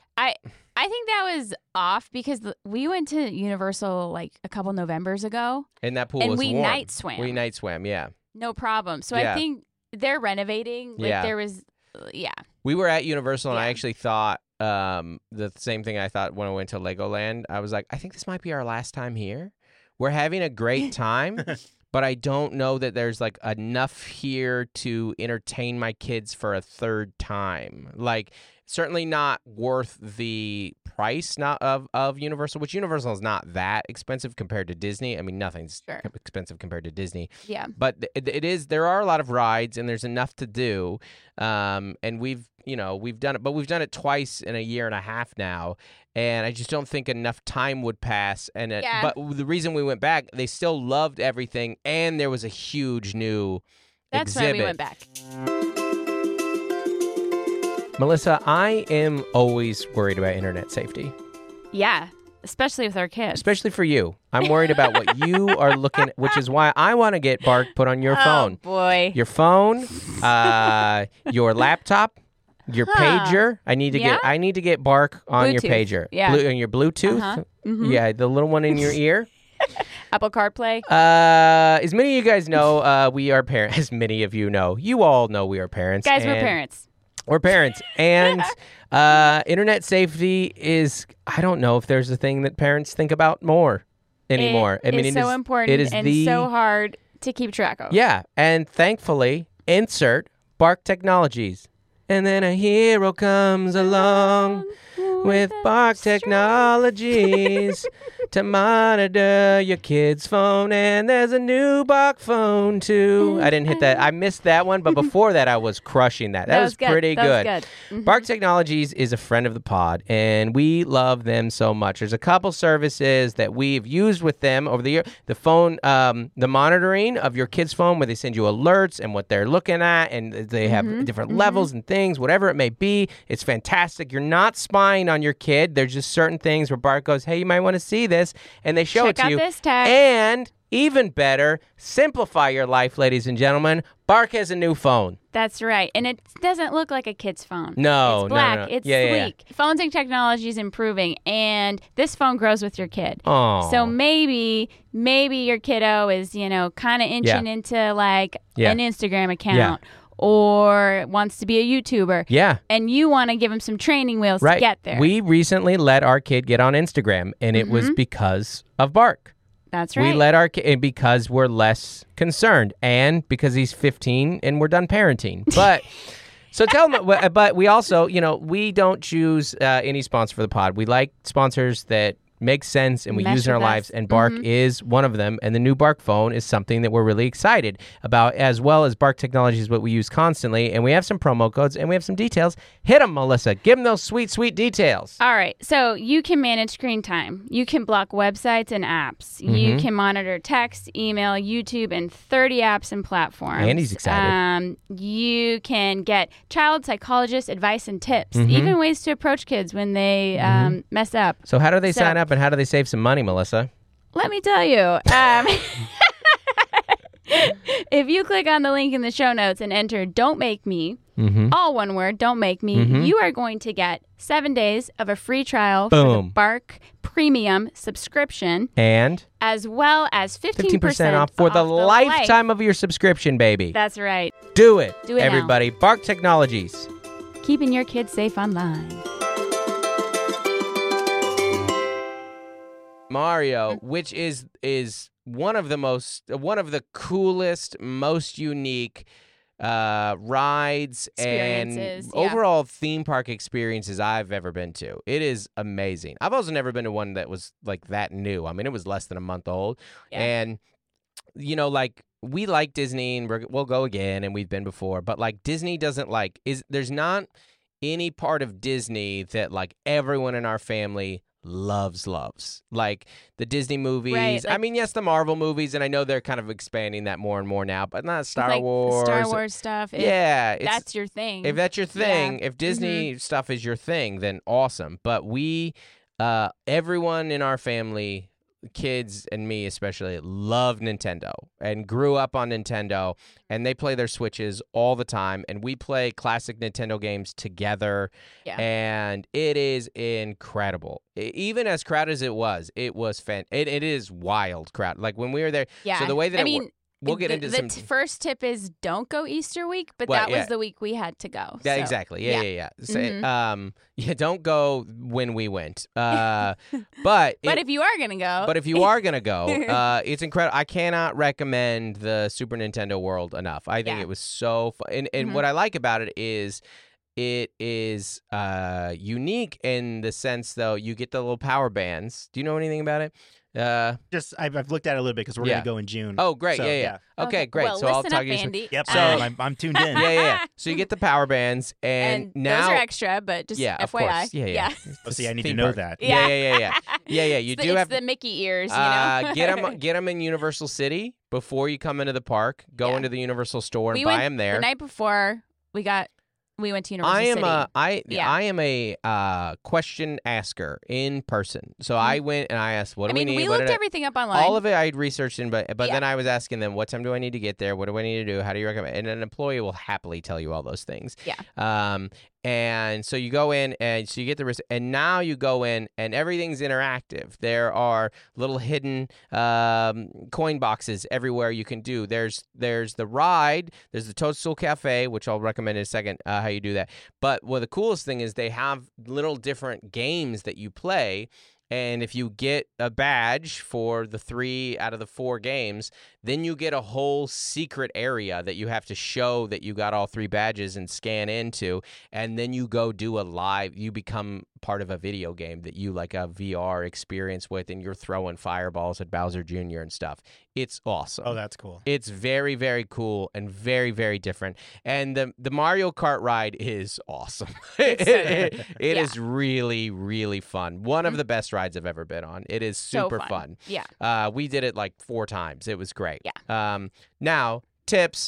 I think that was off because the, we went to Universal like a couple Novembers ago, And that pool and was we warm. night swam. We night swam, yeah. no problem. So Yeah. I think they're renovating. Like Yeah. there was, uh, yeah, We were at Universal, and I Yeah. actually thought um, the same thing I thought when I went to Legoland. I was like, I think this might be our last time here. We're having a great time, but I don't know that there's like enough here to entertain my kids for a third time. Like, certainly not worth the price not of, of Universal, which Universal is not that expensive compared to Disney. I mean, nothing's Sure. expensive compared to Disney. Yeah. But it, it is, there are a lot of rides and there's enough to do. Um, and we've, you know, we've done it, but we've done it twice in a year and a half now. And I just don't think enough time would pass. And it, Yeah. But the reason we went back, they still loved everything. And there was a huge new That's exhibit. why we went back. Melissa, I am always worried about internet safety, Yeah, especially with our kids. especially for you. I'm worried about what you are looking at, which is why I want to get Bark put on your oh, phone. boy. Your phone, uh, your laptop, your Huh. pager. I need to Yeah? get I need to get Bark on your Bluetooth. pager. Yeah. Blue, on your Bluetooth. Uh-huh. Mhm. Yeah, the little one in your ear. Apple CarPlay. Uh, as many of you guys know, uh, we are parents. As many of you know, you all know we are parents. Guys, we're and- parents. We're parents. And uh, internet safety is, I don't know if there's a thing that parents think about more anymore. It I mean, is it so is, important it is and the, so hard to keep track of. Yeah. And thankfully, insert Bark Technologies. And then a hero comes along with Bark Technologies to monitor your kid's phone. And there's a new Bark phone, too. I didn't hit that. I missed that one. But before that, I was crushing that. That, That was, was good. pretty That was good. good. Mhm. Bark Technologies is a friend of the pod, and we love them so much. There's a couple services that we've used with them over the year. The phone, um, the monitoring of your kid's phone, where they send you alerts and what they're looking at, and they have Mm-hmm. different levels and things, whatever it may be. It's fantastic. You're not spying on your kid. There's just certain things where Bark goes, hey, you might want to see this, and they show Check it to out you. this tag. And even better, simplify your life, ladies and gentlemen. Bark has a new phone. That's right. And it doesn't look like a kid's phone. No, It's no, black. no. It's Yeah, yeah, yeah. sleek. Phones and technology is improving, and this phone grows with your kid. Oh. So maybe, maybe your kiddo is, you know, kind of inching Yeah. into like Yeah. an Instagram account or wants to be a YouTuber. Yeah. And you want to give him some training wheels Right. to get there. We recently let our kid get on Instagram, and it was because of Bark. That's right. We let our kid because we're less concerned, and because he's fifteen and we're done parenting. But so tell them. But we also, you know, we don't choose uh, any sponsor for the pod. We like sponsors that make sense and we Mesh use in our with us. lives, and Bark Mhm. is one of them. And the new Bark phone is something that we're really excited about, as well as Bark Technology is what we use constantly. And we have some promo codes and we have some details. Hit them, Melissa. Give them those sweet, sweet details. All right. So you can manage screen time. You can block websites and apps. You Mhm. can monitor text, email, YouTube, and thirty apps and platforms. Andy's excited. Um, you can get child psychologist advice and tips, Mhm. even ways to approach kids when they um, mess up. So how do they So- sign up and how do they save some money, Melissa? Let me tell you. Um, if you click on the link in the show notes and enter Don't Make Me, Mm-hmm. all one word, Don't Make Me, Mhm. you are going to get seven days of a free trial for the Boom. Bark Premium subscription, And as well as fifteen fifteen percent off for the, life. lifetime of your subscription, baby. That's right. Do it, Do it now. everybody. Bark Technologies. Keeping your kids safe online. Mario, Mm. which is is one of the most one of the coolest, most unique uh rides and Experiences, yeah. overall theme park experiences I've ever been to. It is amazing. I've also never been to one that was like that new. I mean, it was less than a month old. Yeah. And you know, like we like Disney and we're, we'll go again, and we've been before, but like Disney doesn't like is there's not any part of Disney that like everyone in our family loves loves like the Disney movies. Right, I like- mean, yes, the Marvel movies, and I know they're kind of expanding that more and more now, but not Star like Wars. Star Wars stuff. If Yeah, it's, that's your thing. if that's your thing, Yeah. if Disney stuff is your thing, then awesome. But we, uh, everyone in our family, kids and me especially, love Nintendo and grew up on Nintendo, and they play their Switches all the time, and we play classic Nintendo games together, Yeah. and it is incredible. E- Even as crowded as it was, it was fan. It, it is wild crowd. Like when we were there. Yeah. So the way that I it mean, wor- we'll get the, into the some. t- first tip is don't go Easter week, but Well, that yeah. was the week we had to go. Yeah, so, exactly. Yeah, yeah, yeah. Say, Mhm. um, yeah, don't go when we went. Uh, but But it- if you are gonna go, But if you are gonna go, uh, it's incredible. I cannot recommend the Super Nintendo World enough. I think Yeah. it was so fun. And, and Mhm. what I like about it is it is uh, unique in the sense, though, you get the little power bands. Do you know anything about it? Uh, Just I've, I've looked at it a little bit because we're Yeah. gonna go in June. oh, great. So, yeah, yeah. Okay, great. Well, so I'll listen talk up, you. some- Andy. Yep. Uh, So I'm, I'm tuned in. Yeah, yeah, yeah. So you get the power bands, and, and now, those are extra, but just yeah, F of Y I. course. Yeah, yeah. Oh, see, I need to Theme know park. that. Yeah, Yeah. yeah, yeah, yeah. Yeah, yeah. You It's the, do it's have the Mickey ears, you Uh, know. get them, get them in Universal City before you come into the park. Go Yeah. into the Universal store and we buy went them there. the night before we got we went to Universal I am City. a I Yeah. I am a uh, question asker in person. So I went and I asked, "What I do mean, we need?" we What looked did I- everything up online. All of it I'd researched in, but but Yeah. then I was asking them, "What time do I need to get there? What do I need to do? How do you recommend?" And an employee will happily tell you all those things. Yeah. Um. And so you go in and so you get the risk, and now you go in and everything's interactive. There are little hidden um, coin boxes everywhere you can do. There's there's the ride. There's the Toadstool Cafe, which I'll recommend in a second uh, how you do that. But well, the coolest thing is they have little different games that you play. And if you get a badge for the three out of the four games, then you get a whole secret area that you have to show that you got all three badges and scan into. And then you go do a live, you become part of a video game that you like a V R experience with, and you're throwing fireballs at Bowser Junior and stuff. It's awesome. Oh, that's cool. It's very, very cool and very, very different. And the the Mario Kart ride is awesome. it It's so it- good. it Yeah. is really, really fun. One of the best rides I've ever been on. It is So super fun. fun. Yeah. Uh, we did it like four times. It was great. Yeah. Um, now, tips.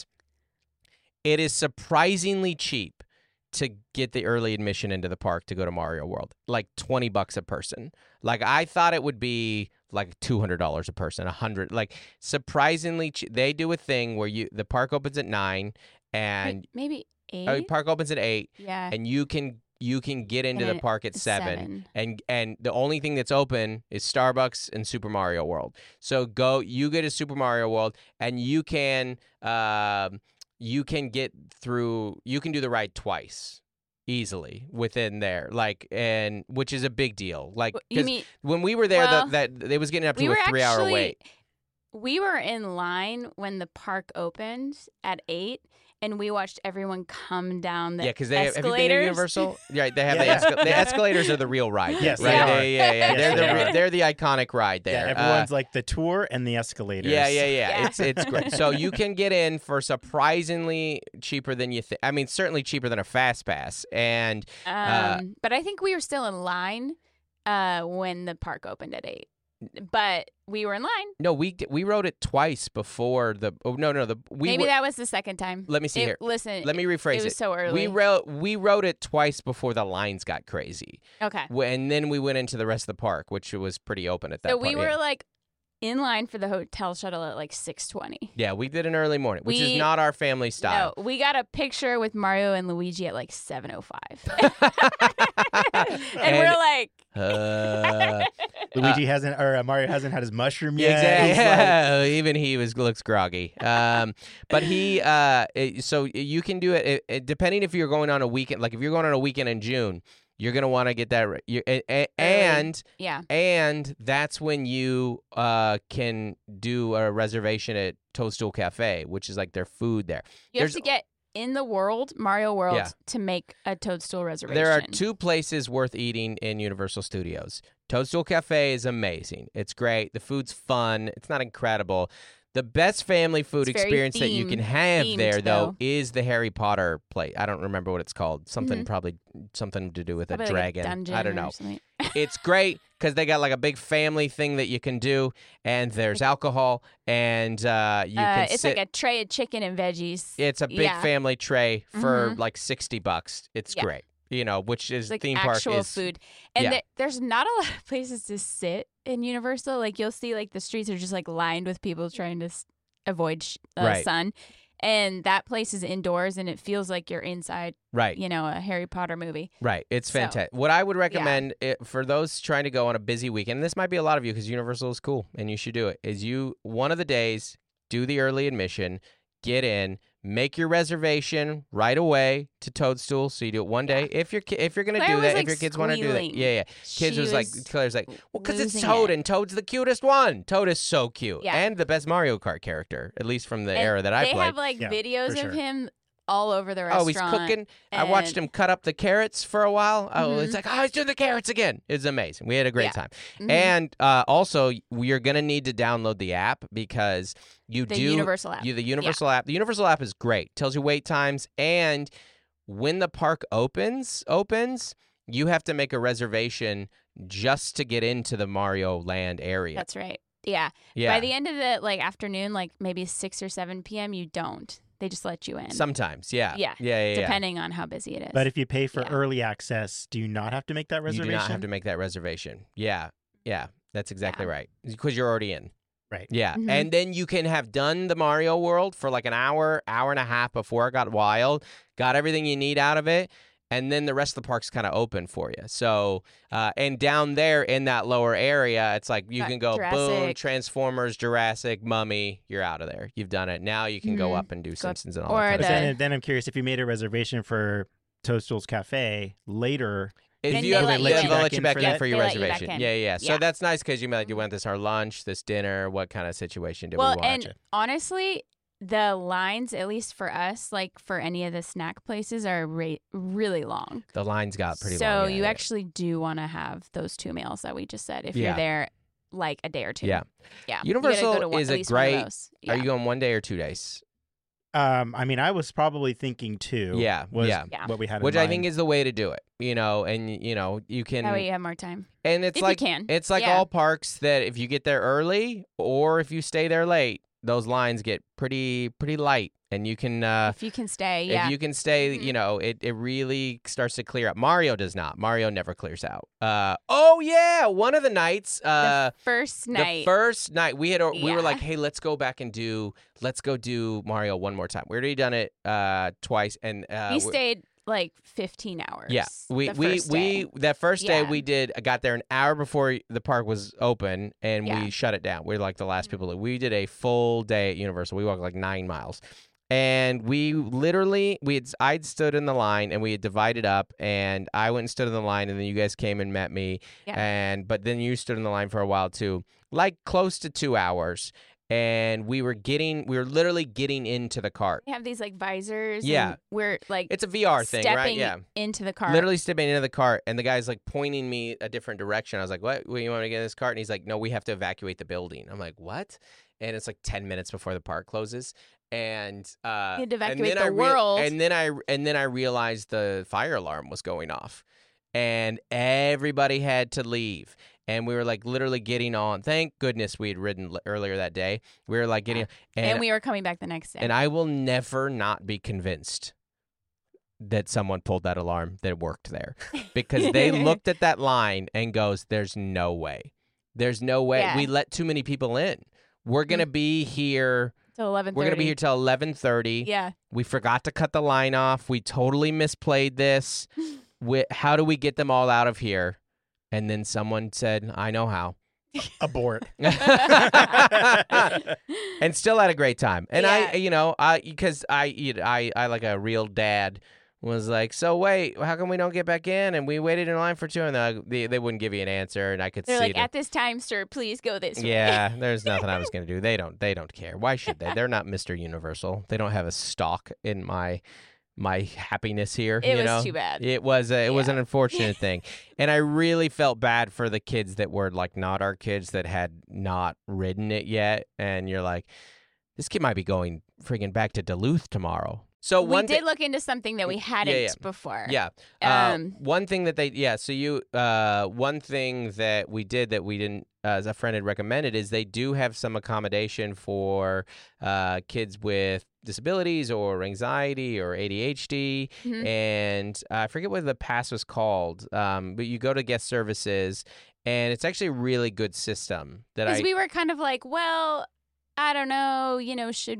It is surprisingly cheap to get the early admission into the park to go to Mario World. Like twenty bucks a person. Like I thought it would be like two hundred dollars a person, one hundred. Like surprisingly che- they do a thing where you the park opens at nine and Wait, maybe eight. uh, park opens at eight yeah. and you can you can get into And the then park at seven. seven. And and the only thing that's open is Starbucks and Super Mario World. So go, you get to Super Mario World, and you can um, you can get through. You can do the ride twice easily within there, like, and which is a big deal. Like, Wh- you 'cause mean when we were there, well, that that it was getting up to we a were three-hour actually, wait. We were in line when the park opened at eight, and we watched everyone come down the Yeah, because they have, have you been to escalators. Universal? Right, they have the, Yeah. esca- the escalators are the real ride. Yes, right. they are. They- yeah, yeah, Yes, they're they the are. re- they're the iconic ride Yeah, there. Uh, everyone's like the tour and the escalators. Yeah, yeah, yeah. Yeah. It's it's great. So you can get in for surprisingly cheaper than you think. I mean, certainly cheaper than a fast pass. And Um, Uh, but I think we were still in line uh, when the park opened at eight. But we were in line. no, we d- we rode it twice before the. Oh no, no, the we. Maybe were- that was the second time. let me see It- here. Listen, Let me rephrase it was so early. We rode we rode it twice before the lines got crazy, okay. Wh- and then we went into the rest of the park, which was pretty open at that So point. we were yeah. like in line for the hotel shuttle at like six twenty. Yeah, we did an early morning, which is We- not our family style. No, we got a picture with Mario and Luigi at like seven oh five. and, And- we're like, Uh, Luigi hasn't, or uh, Mario hasn't had his mushroom yet. Exactly. He's like- Yeah, even he was looks groggy. Um, but he, uh, it- so you can do it, it, it depending if you're going on a weekend. Like if you're going on a weekend in June, you're gonna want to get that. re- You, a- a- and yeah. and that's when you uh can do a reservation at Toadstool Cafe, which is like their food there. You have There's- to get in the world, Mario World, Yeah. to make a Toadstool reservation. There are two places worth eating in Universal Studios. Toadstool Cafe is amazing. It's great. The food's fun. It's not incredible. The best family food It's very experience that you can themed- have themed, there, though, though. is the Harry Potter plate. I don't remember what it's called. Something Mhm. probably something to do with Probably a like dragon. dungeon I don't or know. something. It's great because they got like a big family thing that you can do, and there's alcohol, and uh, you Uh, can it's sit. like a tray of chicken and veggies. It's a big yeah. family tray for Mhm. like sixty bucks. It's Yeah. great. You know, which is It's like theme park actual is food. And yeah. there- there's not a lot of places to sit in Universal. Like you'll see like the streets are just like lined with people trying to s- avoid sh- uh, Right. sun. And that place is indoors and it feels like you're inside, right. you know, a Harry Potter movie. Right. It's So, fantastic. What I would recommend it, for those trying to go on a busy weekend, and this might be a lot of you because Universal is cool and you should do it, is you, one of the days, do the early admission, get in, make your reservation right away to Toadstool. So you do it one day. Yeah. If you're ki- if you're gonna Claire do was, that, like, if your kids want to do that, squealing. yeah, yeah. Kids She was like, was Claire's like, well, because it's losing Toad it. and Toad's the cutest one. Toad is so cute Yeah. and the best Mario Kart character, at least from the And era that I they played. have like Yeah, videos for sure. of him all over the Oh, restaurant. he's cooking. I watched and- him cut up the carrots for a while. Oh, Mhm. it's like, oh, he's doing the carrots again. It's amazing. We had a great Yeah. time. Mhm. And uh, also, you're going to need to download the app because you the do. Universal app. You, the Universal app. The Universal app is great. Tells you wait times. And when the park opens, opens, you have to make a reservation just to get into the Mario Land area. That's right. Yeah. yeah. By the end of the like afternoon, like maybe six or seven p.m., you don't. They just let you in. Sometimes, yeah. Yeah. Yeah, yeah, yeah. depending on how busy it is. But if you pay for Yeah. early access, do you not have to make that You reservation? do not have to make that reservation. Yeah, yeah, that's exactly Yeah. right. Because you're already in. Right. Yeah, Mhm. and then you can have done the Mario World for like an hour, hour and a half before it got wild, got everything you need out of it, and then the rest of the park's kind of open for you. So, uh, and down there in that lower area, it's like you Got can go boom, Jurassic. Transformers, Jurassic, Mummy, you're out of there. You've done it. Now you can go Mhm. up and do Go- Simpsons and all or that kind But of the- stuff. then, then I'm curious if you made a reservation for Toadstool's Cafe later. If Then you they have, let you yeah, in. they'll let you back in that. for your They let you back reservation. in. Yeah, yeah. So Yeah. that's nice because you like you want this our lunch, this dinner. What kind of situation did well, we watch? and honestly, the lines, at least for us, like for any of the snack places, are ra- really long. The lines got pretty so long. yeah, you yeah. actually do want to have those two meals that we just said if Yeah. you're there like a day or two. Yeah. Yeah. Universal you gotta go to one, is at a least one of great- those. Are Yeah. you going one day or two days? Um, I mean, I was probably thinking two. Yeah, was yeah. Yeah. what we had. Which in I mind. think is the way to do it. You know, and you know you can. That way you have more time. and it's if like you can. it's like Yeah. all parks that if you get there early or if you stay there late, those lines get pretty pretty light, and you can. Uh, if you can stay, yeah. If you can stay, Mhm. you know, it, it really starts to clear up. Mario does not. Mario never clears out. Uh, oh yeah, one of the nights, uh, the first night. the first night we had, we were Yeah. like, hey, let's go back and do, let's go do Mario one more time. We already done it uh twice, and uh, we we- stayed like fifteen hours. yeah, we the we first we day. that first day Yeah. we did. I got there an hour before the park was open, and Yeah. we shut it down. We are like the last Mm-hmm. people. We did a full day at Universal. We walked like nine miles. And we literally, we had, I'd stood in the line and we had divided up, and I went and stood in the line, and then you guys came and met me, Yeah. and but then you stood in the line for a while too, like close to two hours, and we were getting, we were literally getting into the cart. We have these like visors. Yeah. and we're like It's a V R thing, stepping right? Yeah. into the car. Literally stepping into the cart, and the guy's like pointing me a different direction. I was like, "What? What, you want me to get in this cart?" And he's like, "No, we have to evacuate the building." I'm like, "What?" And it's like ten minutes before the park closes, and uh, You had to and evacuate then the I rea- world. and then I and then I realized the fire alarm was going off, and everybody had to leave. And we were like literally getting on. Thank goodness we had ridden l- earlier that day. We were like getting, and, and we were coming back the next day. and I will never not be convinced that someone pulled that alarm that worked there because they looked at that line and goes, "There's no way. There's no way. Yeah. We let too many people in. We're going to be here. Till eleven thirty. We're going to be here till eleven thirty. Yeah. We forgot to cut the line off. We totally misplayed this. we, how do we get them all out of here?" And then someone said, "I know how." Abort. And still had a great time. And Yeah. I, you know, I because I, you know, I, I like a real dad was like, "So wait, how come we don't get back in?" And we waited in line for two, and they they, they wouldn't give you an answer, and I could They're see like, them. at this time, sir, please go this way. Yeah, there's nothing I was gonna do. They don't, they don't care. Why should they? They're not Mister Universal. They don't have a stock in my my happiness here. It you was know? too bad. It was a, it was Yeah. an unfortunate thing, and I really felt bad for the kids that were like not our kids that had not ridden it yet. And you're like, this kid might be going freaking back to Duluth tomorrow. So we one did thi- look into something that we hadn't yeah. before. yeah. Uh, Um, one thing that they, yeah. So you, uh, one thing that we did that we didn't, uh, as a friend had recommended, is they do have some accommodation for uh, kids with disabilities or anxiety or A D H D, Mhm. and uh, I forget what the pass was called. Um, but you go to guest services, and it's actually a really good system that Because I. we were kind of like, well, I don't know, you know, should we?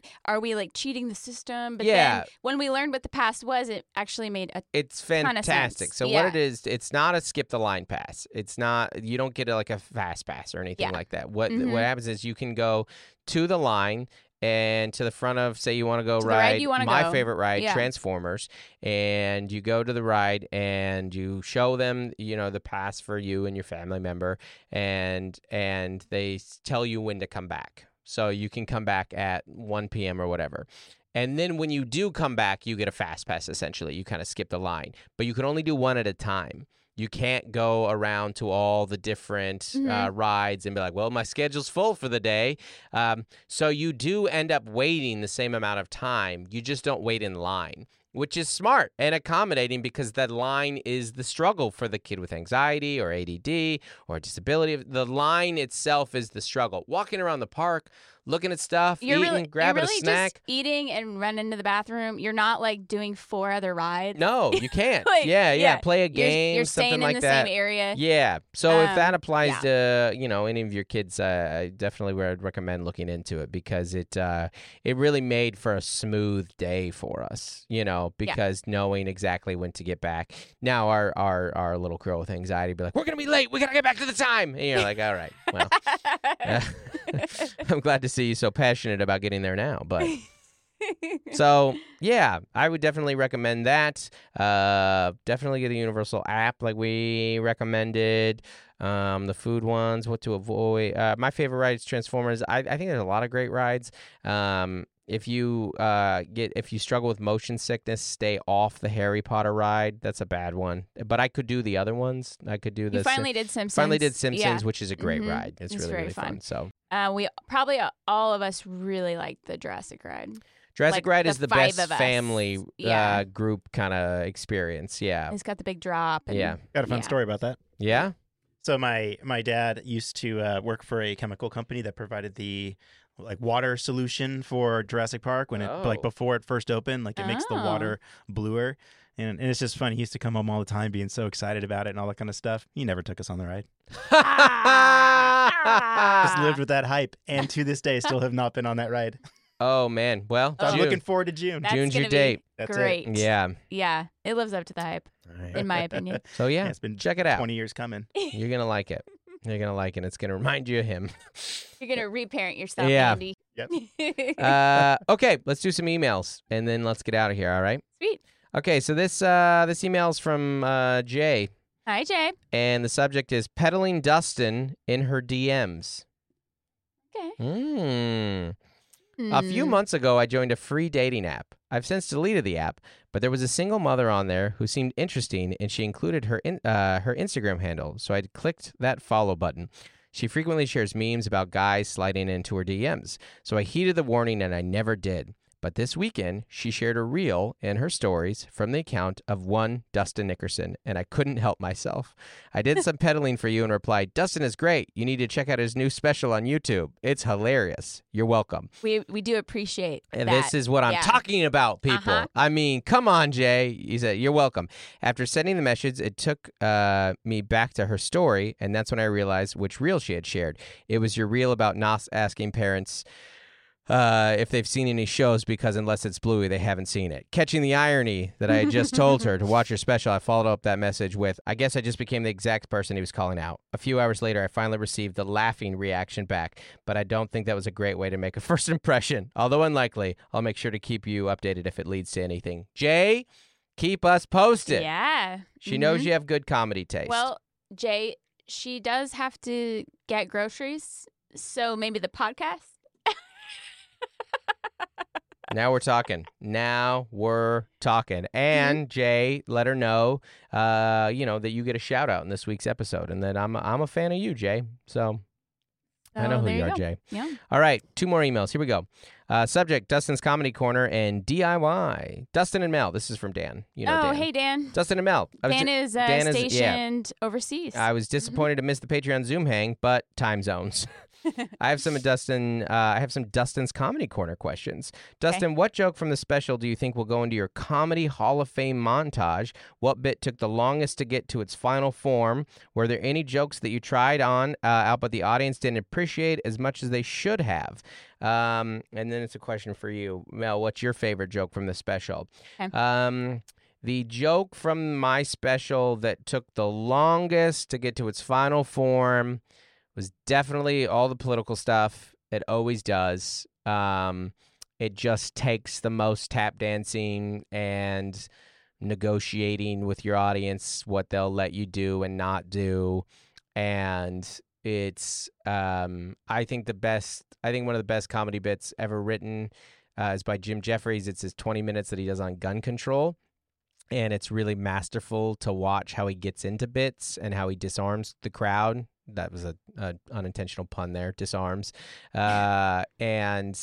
are we like cheating the system? But Yeah. then when we learned what the pass was, it actually made a It's ton of fantastic. sense. So Yeah. what it is, it's not a skip the line pass. It's not. You don't get a, like a fast pass or anything Yeah. like that. What Mhm. what happens is you can go to the line and to the front of, say you want to go To the ride ride you wanna my go. favorite ride, Yeah. Transformers, and you go to the ride and you show them, you know, the pass for you and your family member, and and they s- tell you when to come back. So you can come back at one p.m. or whatever. And then when you do come back, you get a fast pass, essentially. You kind of skip the line. But you can only do one at a time. You can't go around to all the different Mhm. uh, rides and be like, well, my schedule's full for the day. Um, so you do end up waiting the same amount of time. You just don't wait in line, which is smart and accommodating because that line is the struggle for the kid with anxiety or A D D or disability. The line itself is the struggle. Walking around the park, looking at stuff, You're eating, really, grabbing you're really a snack. just eating and running to the bathroom. You're not like doing four other rides. No, you can't. Like, yeah, yeah, yeah, Play a You're- game, You're, something staying like in the that. same area. Yeah. So if that Um, applies to, you know, any of your kids, uh, I definitely would recommend looking into it because it uh, it really made for a smooth day for us, you know, because knowing exactly when to get back. Now our our, our little girl with anxiety be like, we're going to be late. We got to get back to the time. And you're like, all right, well, uh, I'm glad to see you so passionate about getting there now. But so, yeah, I would definitely recommend that. Uh, definitely get a Universal app like we recommended. Um, the food ones, what to avoid. Uh, my favorite ride is Transformers. I, I think there's a lot of great rides. Um, if you uh, get if you struggle with motion sickness, stay off the Harry Potter ride. That's a bad one. But I could do the other ones. I could do the You finally did Simpsons. finally did Simpsons, Yeah. which is a great Mhm. ride. It's, It's really very really fun. fun. So Uh, we probably uh, all of us really liked the Jurassic ride. Jurassic Like, Ride the is the five best of us. family Yeah. uh, group kind of experience. Yeah. It's got the big drop. And, Yeah. Got a fun yeah. story about that. Yeah. So my my dad used to uh, work for a chemical company that provided the like water solution for Jurassic Park when it Oh. like before it first opened, like it makes the Oh. water bluer. And, and it's just fun. He used to come home all the time being so excited about it and all that kind of stuff. He never took us on the ride. Just lived with that hype, and to this day still have not been on that ride. Oh man. Well, So I'm June. looking forward to June. That's June's your gonna be date. That's great. it. Yeah. Yeah. It lives up to the hype, in my opinion. So yeah, Yeah, it's been check it out. twenty years coming. You're gonna like it. You're gonna like it. It's gonna remind you of him. You're going to reparent yourself, Yeah. Andy. Yep. uh, okay, let's do some emails and then let's get out of here. All right. Sweet. Okay. So this uh, this email is from uh, Jay, Hi, Jay. and the subject is peddling Dustin in her D Ms. Okay. Hmm. A few Hmm. months ago, I joined a free dating app. I've since deleted the app, but there was a single mother on there who seemed interesting, and she included her in, uh, her Instagram handle. So I clicked that follow button. She frequently shares memes about guys sliding into her D Ms. So I heeded the warning, and I never did. But this weekend, she shared a reel in her stories from the account of one Dustin Nickerson, and I couldn't help myself. I did some peddling for you and replied, Dustin is great. You need to check out his new special on YouTube. It's hilarious. You're welcome. We we do appreciate And that. this is what I'm Yeah. talking about, people. Uh-huh. I mean, come on, Jay. He said, you're welcome. After sending the message, it took uh, me back to her story, and that's when I realized which reel she had shared. It was your reel about not asking parents uh, if they've seen any shows because unless it's Bluey, they haven't seen it. Catching the irony that I had just told her to watch her special, I followed up that message with, I guess I just became the exact person he was calling out. A few hours later, I finally received the laughing reaction back, but I don't think that was a great way to make a first impression. Although unlikely, I'll make sure to keep you updated if it leads to anything. Jay, keep us posted. Yeah. She knows Mhm. you have good comedy taste. Well, Jay, she does have to get groceries, so maybe the podcast. Now we're talking. Now we're talking. And Jay, let her know, uh, you know, that you get a shout out in this week's episode, and that I'm I'm a fan of you, Jay. So I know Oh, who there you you are, go. Jay. Yeah. All right, two more emails. Here we go. Uh, subject: Dustin's Comedy Corner and D I Y. Dustin and Mel. This is from Dan. You know oh, Dan. hey, Dan. Dustin and Mel. I was Dan di- is, uh, Dan is- yeah. stationed overseas. I was disappointed to miss the Patreon Zoom hang, but time zones. I have some of Dustin. Uh, I have some Dustin's Comedy Corner questions. Dustin, what joke from the special do you think will go into your Comedy Hall of Fame montage? What bit took the longest to get to its final form? Were there any jokes that you tried on uh, out but the audience didn't appreciate as much as they should have? Um, and then it's a question for you, Mel. What's your favorite joke from the special? Okay. Um, the joke from my special that took the longest to get to its final form was definitely all the political stuff. It always does. Um, it just takes the most tap dancing and negotiating with your audience what they'll let you do and not do. And it's, um, I think the best, I think one of the best comedy bits ever written uh, is by Jim Jeffries. It's his twenty minutes that he does on gun control. And it's really masterful to watch how he gets into bits and how he disarms the crowd. That was a, a unintentional pun there. Disarms, uh, and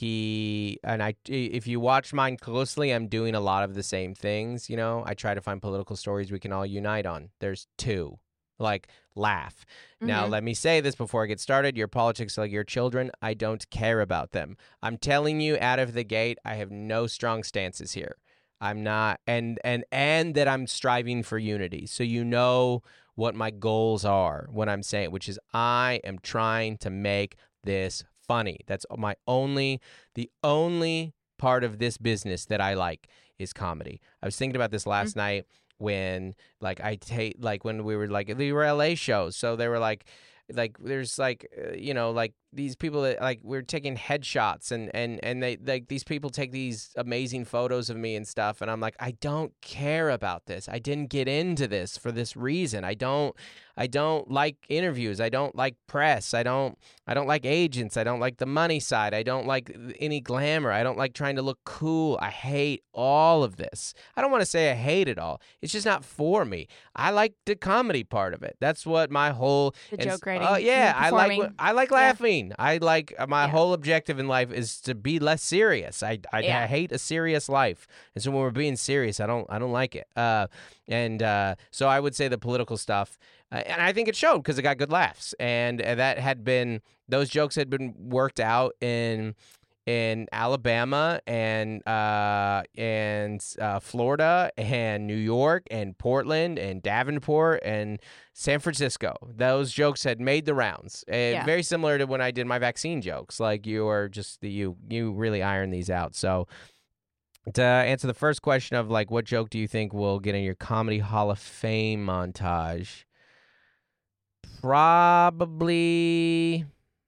he and I. If you watch mine closely, I'm doing a lot of the same things. You know, I try to find political stories we can all unite on. There's two, like laugh. Mm-hmm. Now, let me say this before I get started. Your politics are like your children. I don't care about them. I'm telling you out of the gate, I have no strong stances here. I'm not, and and and that I'm striving for unity. So you know what my goals are when I'm saying, which is I am trying to make this funny. That's my only, the only part of this business that I like is comedy. I was thinking about this last mm-hmm. night when, like, I take, like, when we were, like, we were L A shows. So they were, like, like, there's, like, uh, you know, like, these people that, like, we're taking headshots and, and, and they, like, these people take these amazing photos of me and stuff. And I'm like, I don't care about this. I didn't get into this for this reason. I don't, I don't like interviews. I don't like press. I don't, I don't like agents. I don't like the money side. I don't like any glamour. I don't like trying to look cool. I hate all of this. I don't want to say I hate it all. It's just not for me. I like the comedy part of it. That's what my whole the and, joke writing. Uh, yeah, I like I like laughing. Yeah. I like uh, my yeah. whole objective in life is to be less serious. I I, yeah. I hate a serious life, and so when we're being serious, I don't I don't like it. Uh, and uh, so I would say the political stuff, uh, and I think it showed because it got good laughs, and uh, that had been those jokes had been worked out in. in Alabama and uh, and uh, Florida and New York and Portland and Davenport and San Francisco. Those jokes had made the rounds. Uh, yeah. Very similar to when I did my vaccine jokes. Like you are just you you really iron these out. So to answer the first question of like what joke do you think will get in your Comedy Hall of Fame montage? Probably.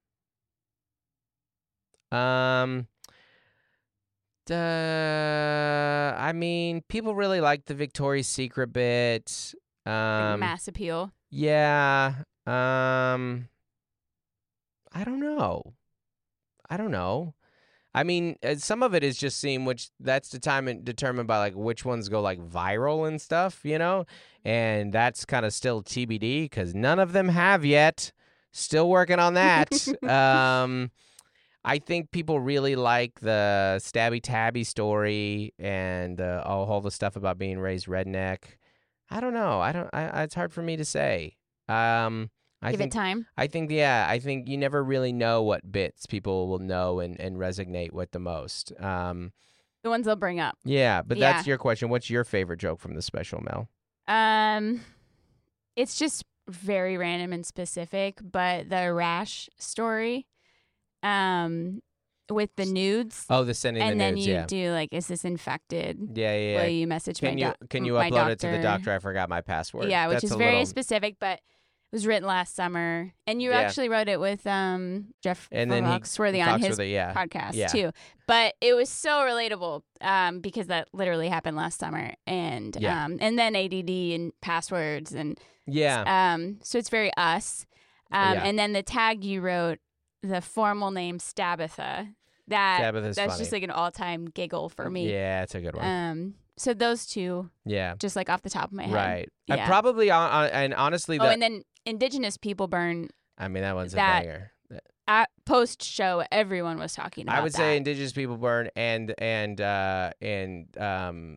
Um, uh, I mean, people really like the Victoria's Secret bit. Um, mass appeal. Yeah. Um, I don't know. I don't know. I mean, uh, some of it is just seeing which. That's the time and determined by like which ones go like viral and stuff, you know. And that's kind of still T B D because none of them have yet. Still working on that. um. I think people really like the Stabby Tabby story and uh, all, all the stuff about being raised redneck. I don't know. I don't. I, it's hard for me to say. Um, I Give think, it time. I think. Yeah. I think you never really know what bits people will know and, and resonate with the most. Um, the ones they'll bring up. Yeah, but yeah. that's your question. What's your favorite joke from the special, Mel? Um, it's just very random and specific, but the rash story. Um, with the nudes. Oh, the sending and the then nudes, you yeah. do like, is this infected? Yeah, yeah, yeah. Will you message can my you doc- Can you my upload doctor? it to the doctor? I forgot my password. Yeah, which That's is a very little... specific, but it was written last summer. And you Yeah. actually wrote it with um Jeff And then he Foxworthy on his Foxworthy, yeah. podcast Yeah. too. But it was so relatable um because that literally happened last summer. And Yeah. um and then A D D and passwords and Yeah. um so it's very us. Um Yeah. and then the tag you wrote, the formal name Stabitha. That Tabitha's that's funny. just like an all-time giggle for me. Yeah, it's a good one. Um, so those two, yeah, just like off the top of my head, right. Yeah. I probably on, on and honestly, the, oh, and then Indigenous People Burn. I mean that one's that- a banger. At post show, everyone was talking about I would that. say Indigenous People Burn and and uh, and um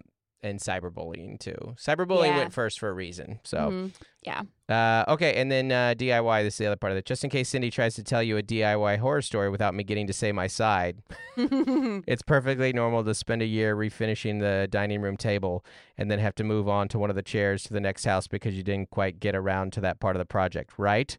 and cyberbullying too. Cyberbullying Yeah. went first for a reason. So, Mhm. Yeah. uh, okay, and then uh, D I Y. This is the other part of it. Just in case Cindy tries to tell you a D I Y horror story without me getting to say my side, it's perfectly normal to spend a year refinishing the dining room table and then have to move on to one of the chairs to the next house because you didn't quite get around to that part of the project, right?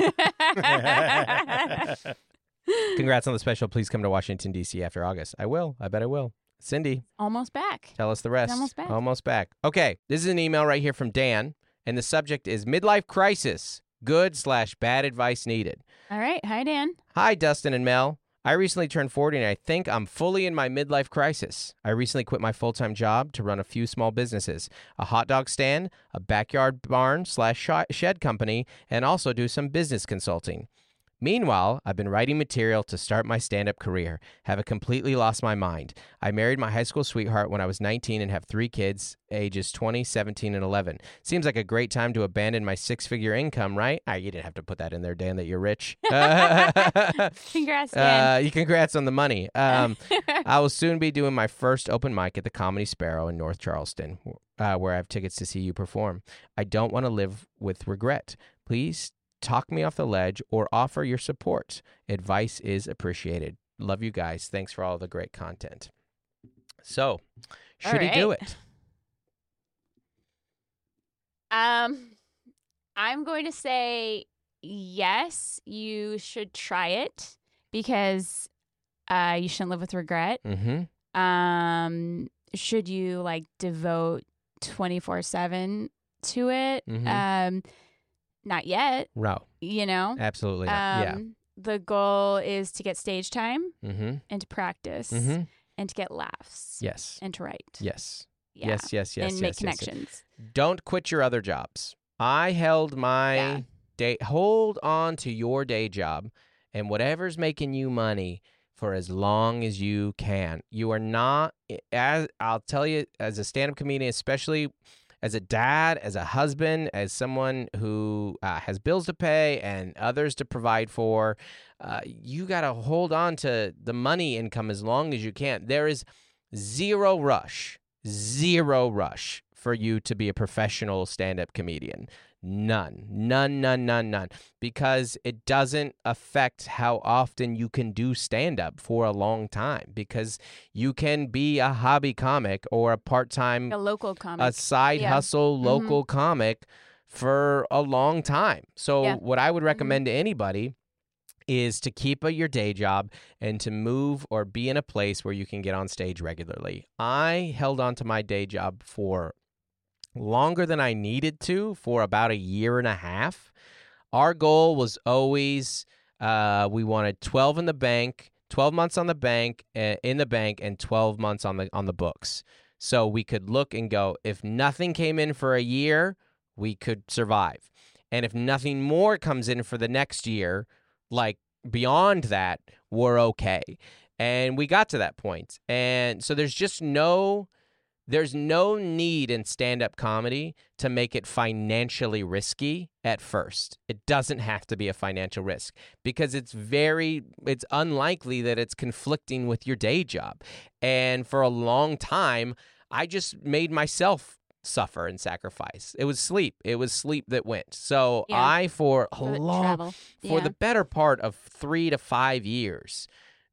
Congrats on the special. Please come to Washington, D C after August. I will. I bet I will. Cindy, Almost back. tell us the rest. almost back. Almost back. Okay, this is an email right here from Dan, and the subject is midlife crisis. Good slash bad advice needed. All right. Hi, Dan. Hi, Dustin and Mel. I recently turned forty, and I think I'm fully in my midlife crisis. I recently quit my full-time job to run a few small businesses, a hot dog stand, a backyard barn slash sh- shed company, and also do some business consulting. Meanwhile, I've been writing material to start my stand-up career, have completely lost my mind. I married my high school sweetheart when I was nineteen and have three kids, ages twenty, seventeen, and eleven. Seems like a great time to abandon my six-figure income, right? Ah, you didn't have to put that in there, Dan, that you're rich. Congrats, Dan. Uh, you congrats on the money. Um, I will soon be doing my first open mic at the Comedy Sparrow in North Charleston, uh, where I have tickets to see you perform. I don't want to live with regret. Please talk me off the ledge or offer your support. Advice is appreciated. Love you guys. Thanks for all the great content. So, should All he do right. it? Um, I'm going to say yes, you should try it because uh, you shouldn't live with regret. Mm-hmm. Um, should you like devote twenty-four seven to it? Mhm. Um, not yet, No, you know. absolutely not. Yeah. Um, the goal is to get stage time Mm-hmm. and to practice Mm-hmm. and to get laughs Yes. and to write. Yes. Yeah. Yes, yes, yes, and yes, make yes, yes. connections. Don't quit your other jobs. I held my Yeah. day. Hold on to your day job and whatever's making you money for as long as you can. You are not, as I'll tell you, as a stand-up comedian, especially as a dad, as a husband, as someone who uh, has bills to pay and others to provide for, uh, you got to hold on to the money income as long as you can. There is zero rush, zero rush for you to be a professional stand-up comedian. None, none, none, none, none, because it doesn't affect how often you can do stand-up for a long time, because you can be a hobby comic or a part-time, A local comic. a side Yeah. hustle Mhm. local comic for a long time. So Yeah. what I would recommend to anybody is to keep a, your day job and to move or be in a place where you can get on stage regularly. I held on to my day job for longer than I needed to, for about a year and a half. Our goal was always uh, we wanted twelve in the bank, twelve months on the bank, uh, in the bank, and twelve months on the on the books. So we could look and go, if nothing came in for a year, we could survive. And if nothing more comes in for the next year, like beyond that, we're okay. And we got to that point. And so there's just no there's no need in stand-up comedy to make it financially risky at first. It doesn't have to be a financial risk because it's very it's unlikely that it's conflicting with your day job. And for a long time, I just made myself suffer and sacrifice. It was sleep. It was sleep that went. So Yeah. I, for a For the long, travel. for Yeah. the better part of three to five years,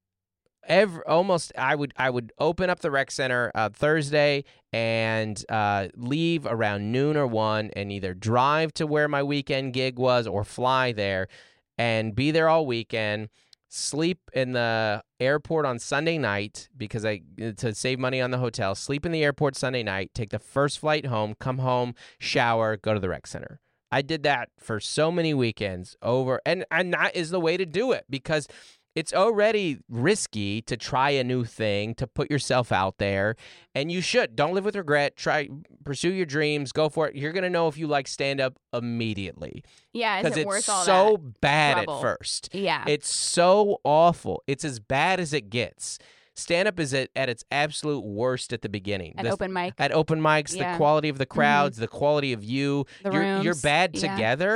every almost I would I would open up the rec center uh, Thursday and uh, leave around noon or one, and either drive to where my weekend gig was or fly there, and be there all weekend. Sleep in the airport on Sunday night because I to save money on the hotel. Sleep in the airport Sunday night. Take the first flight home. Come home, shower, go to the rec center. I did that for so many weekends over, and and that is the way to do it because it's already risky to try a new thing, to put yourself out there, and you should. Don't live with regret. Try, pursue your dreams. Go for it. You're gonna know if you like stand up immediately Yeah, is because it it's worth all so that? bad trouble? at first. Yeah. It's so awful. It's as bad as it gets. Stand up is at, at its absolute worst at the beginning. At The- open mic. At open mics, Yeah. the quality of the crowds, the quality of you, The you're you're rooms, bad yeah. together.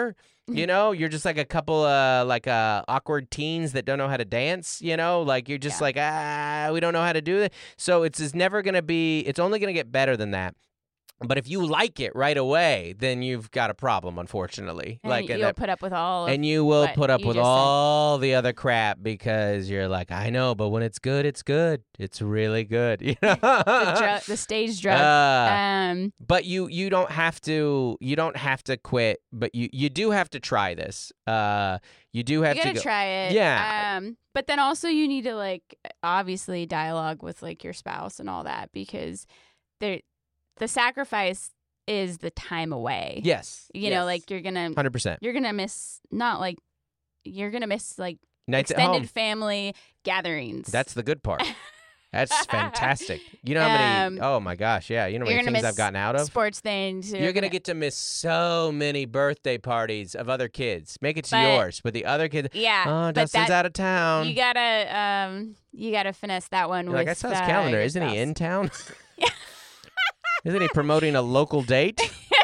You know, you're just like a couple of like uh, awkward teens that don't know how to dance. You know, like you're just Yeah. like, ah, we don't know how to do it. So it's, it's never going to be, it's only going to get better than that. But if you like it right away, then you've got a problem, unfortunately. And like you'll that- put up with all of and you will what put up you with just said. all the other crap because you're like, I know, but when it's good, it's good. It's really good. You know? the, dru- the stage drugs. Uh, um, but you you don't have to you don't have to quit, but you you do have to try this. Uh, you do have you gotta to go. try it. Yeah. Um, but then also you need to like obviously dialogue with like your spouse and all that because there, the sacrifice is the time away. Yes. You know, like you're gonna hundred percent you're gonna miss not like you're gonna miss like nights at extended home. family gatherings. That's the good part. That's fantastic. You know how many? Um, oh my gosh, yeah. You know how you're many gonna things miss I've gotten out of. sports things. You're gonna get to miss so many birthday parties of other kids. Make it to But- yours, but the other kids. yeah. Oh, but Dustin's that, out of town. You gotta um you gotta finesse that one You're with like, I saw his uh, calendar. your Isn't he spouse. in town? Yeah. Isn't he promoting a local date?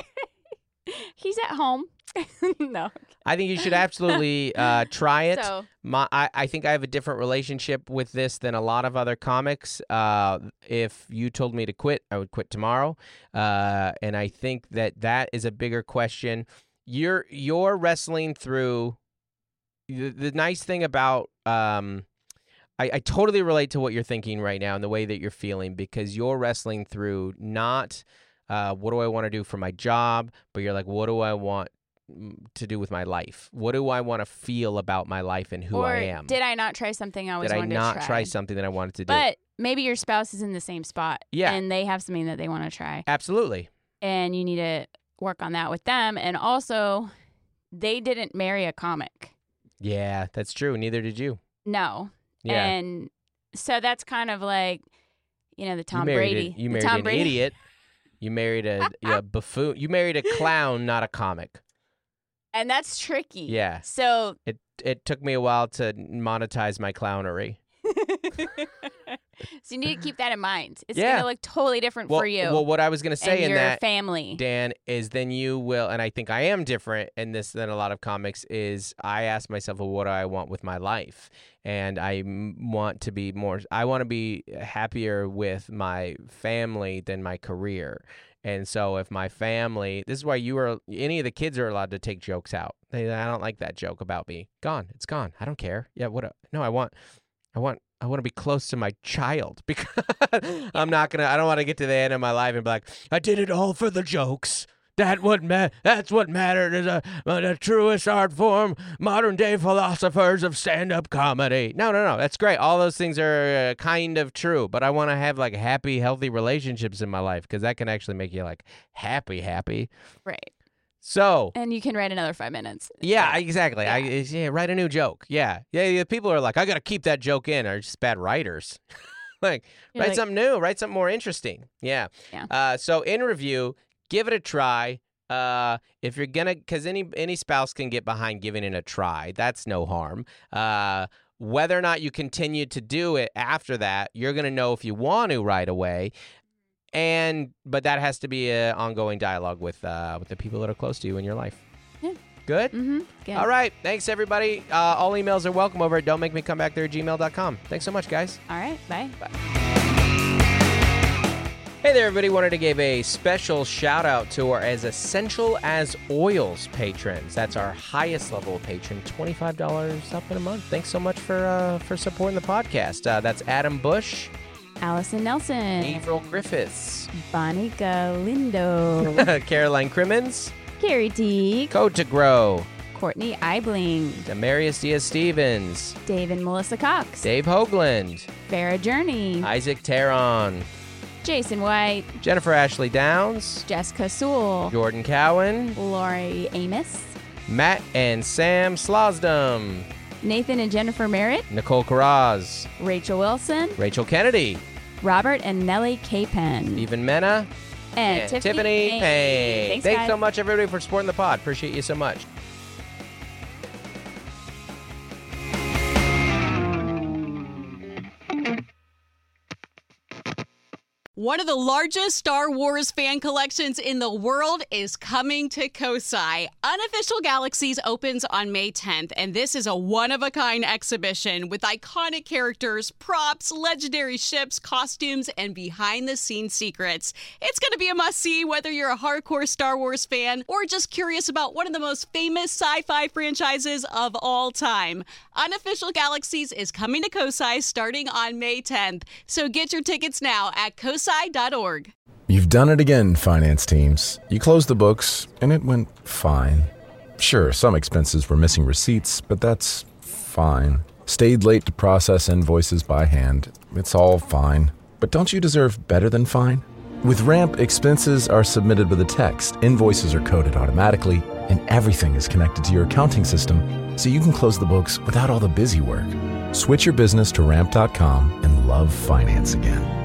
He's at home. No. I think you should absolutely uh, try it. So My, I, I think I have a different relationship with this than a lot of other comics. Uh, if you told me to quit, I would quit tomorrow. Uh, and I think that that is a bigger question. You're you're wrestling through. The, the nice thing about um, I, I totally relate to what you're thinking right now and the way that you're feeling because you're wrestling through not uh, what do I want to do for my job, but you're like, what do I want to do with my life? What do I want to feel about my life and who or I am? did I not try something I always Did I wanted not to try? try something that I wanted to do? But maybe your spouse is in the same spot. Yeah. And they have something that they want to try. Absolutely. And you need to work on that with them. And also, they didn't marry a comic. Yeah, that's true. Neither did you. No. Yeah. And so that's kind of like, you know, the Tom you married Brady. A, you the married Tom an Brady. idiot. You married a, a buffoon. You married a clown, not a comic. And that's tricky. Yeah. So It it took me a while to monetize my clownery. so you need to keep that in mind. It's Yeah. gonna look totally different Well, for you well, what I was gonna say and in your that, family. Dan, is then you will, and I think I am different in this than a lot of comics, is I ask myself, well, what do I want with my life? And I m- want to be more, I want to be happier with my family than my career. And so if my family, this is why you are, any of the kids are allowed to take jokes out. They, I don't like that joke about me. Gone. It's gone. I don't care. Yeah, what, a, no, I want, I want, I want to be close to my child because I'm not going to, I don't want to get to the end of my life and be like, I did it all for the jokes. That what ma- That's what mattered is a, the truest art form, modern day philosophers of stand-up comedy. No, no, no. That's great. All those things are uh, kind of true, but I want to have like happy, healthy relationships in my life because that can actually make you like happy, happy. Right. So And you can write another five minutes. yeah, exactly. I Yeah. yeah, write a new joke. Yeah, yeah. yeah people are like, I got to keep that joke in. Are just bad writers. like, You're write like- something new. Write something more interesting. Yeah. Yeah. Uh, so in review, give it a try. Uh, if you're gonna, because any any spouse can get behind giving it a try. That's no harm. Uh, whether or not you continue to do it after that, you're gonna know if you want to right away. And but that has to be an ongoing dialogue with uh, with the people that are close to you in your life. Yeah. Good. Mm-hmm. Good. All right. Thanks, everybody. Uh, all emails are welcome over at don't make me come back there at gmail dot com. Thanks so much, guys. All right. Bye. Hey there, everybody. Wanted to give a special shout out to our As Essential as Oils patrons. That's our highest level of patron, twenty-five dollars up in a month. Thanks so much for uh, for supporting the podcast. Uh, that's Adam Bush, Allison Nelson. Avril Griffiths, Bonnie Galindo. Caroline Crimmins, Carrie T. Code to Grow, Courtney Eibling. Demarius Diaz-Stevens, Dave and Melissa Cox. Dave Hoagland, Farrah Journey. Isaac Taron, Jason White. Jennifer Ashley Downs, Jessica Sewell. Jordan Cowan, Lori Amos. Matt and Sam Slosdom, Nathan and Jennifer Merritt. Nicole Carraz, Rachel Wilson. Rachel Kennedy, Robert and Nellie Capen. Stephen Mena, And, and Tiffany, Tiffany Payne. Payne. Thanks, Thanks guys. so much, everybody, for supporting the pod. Appreciate you so much. One of the largest Star Wars fan collections in the world is coming to Kosai. Unofficial Galaxies opens on May tenth, and this is a one-of-a-kind exhibition with iconic characters, props, legendary ships, costumes, and behind-the-scenes secrets. It's going to be a must-see whether you're a hardcore Star Wars fan or just curious about one of the most famous sci-fi franchises of all time. Unofficial Galaxies is coming to Kosai starting on May tenth, so get your tickets now at kosai dot org. You've done it again, finance teams. You closed the books, and it went fine. Sure, some expenses were missing receipts, but that's fine. Stayed late to process invoices by hand. It's all fine. But don't you deserve better than fine? With Ramp, expenses are submitted with a text, invoices are coded automatically, and everything is connected to your accounting system, so you can close the books without all the busy work. Switch your business to ramp dot com and love finance again.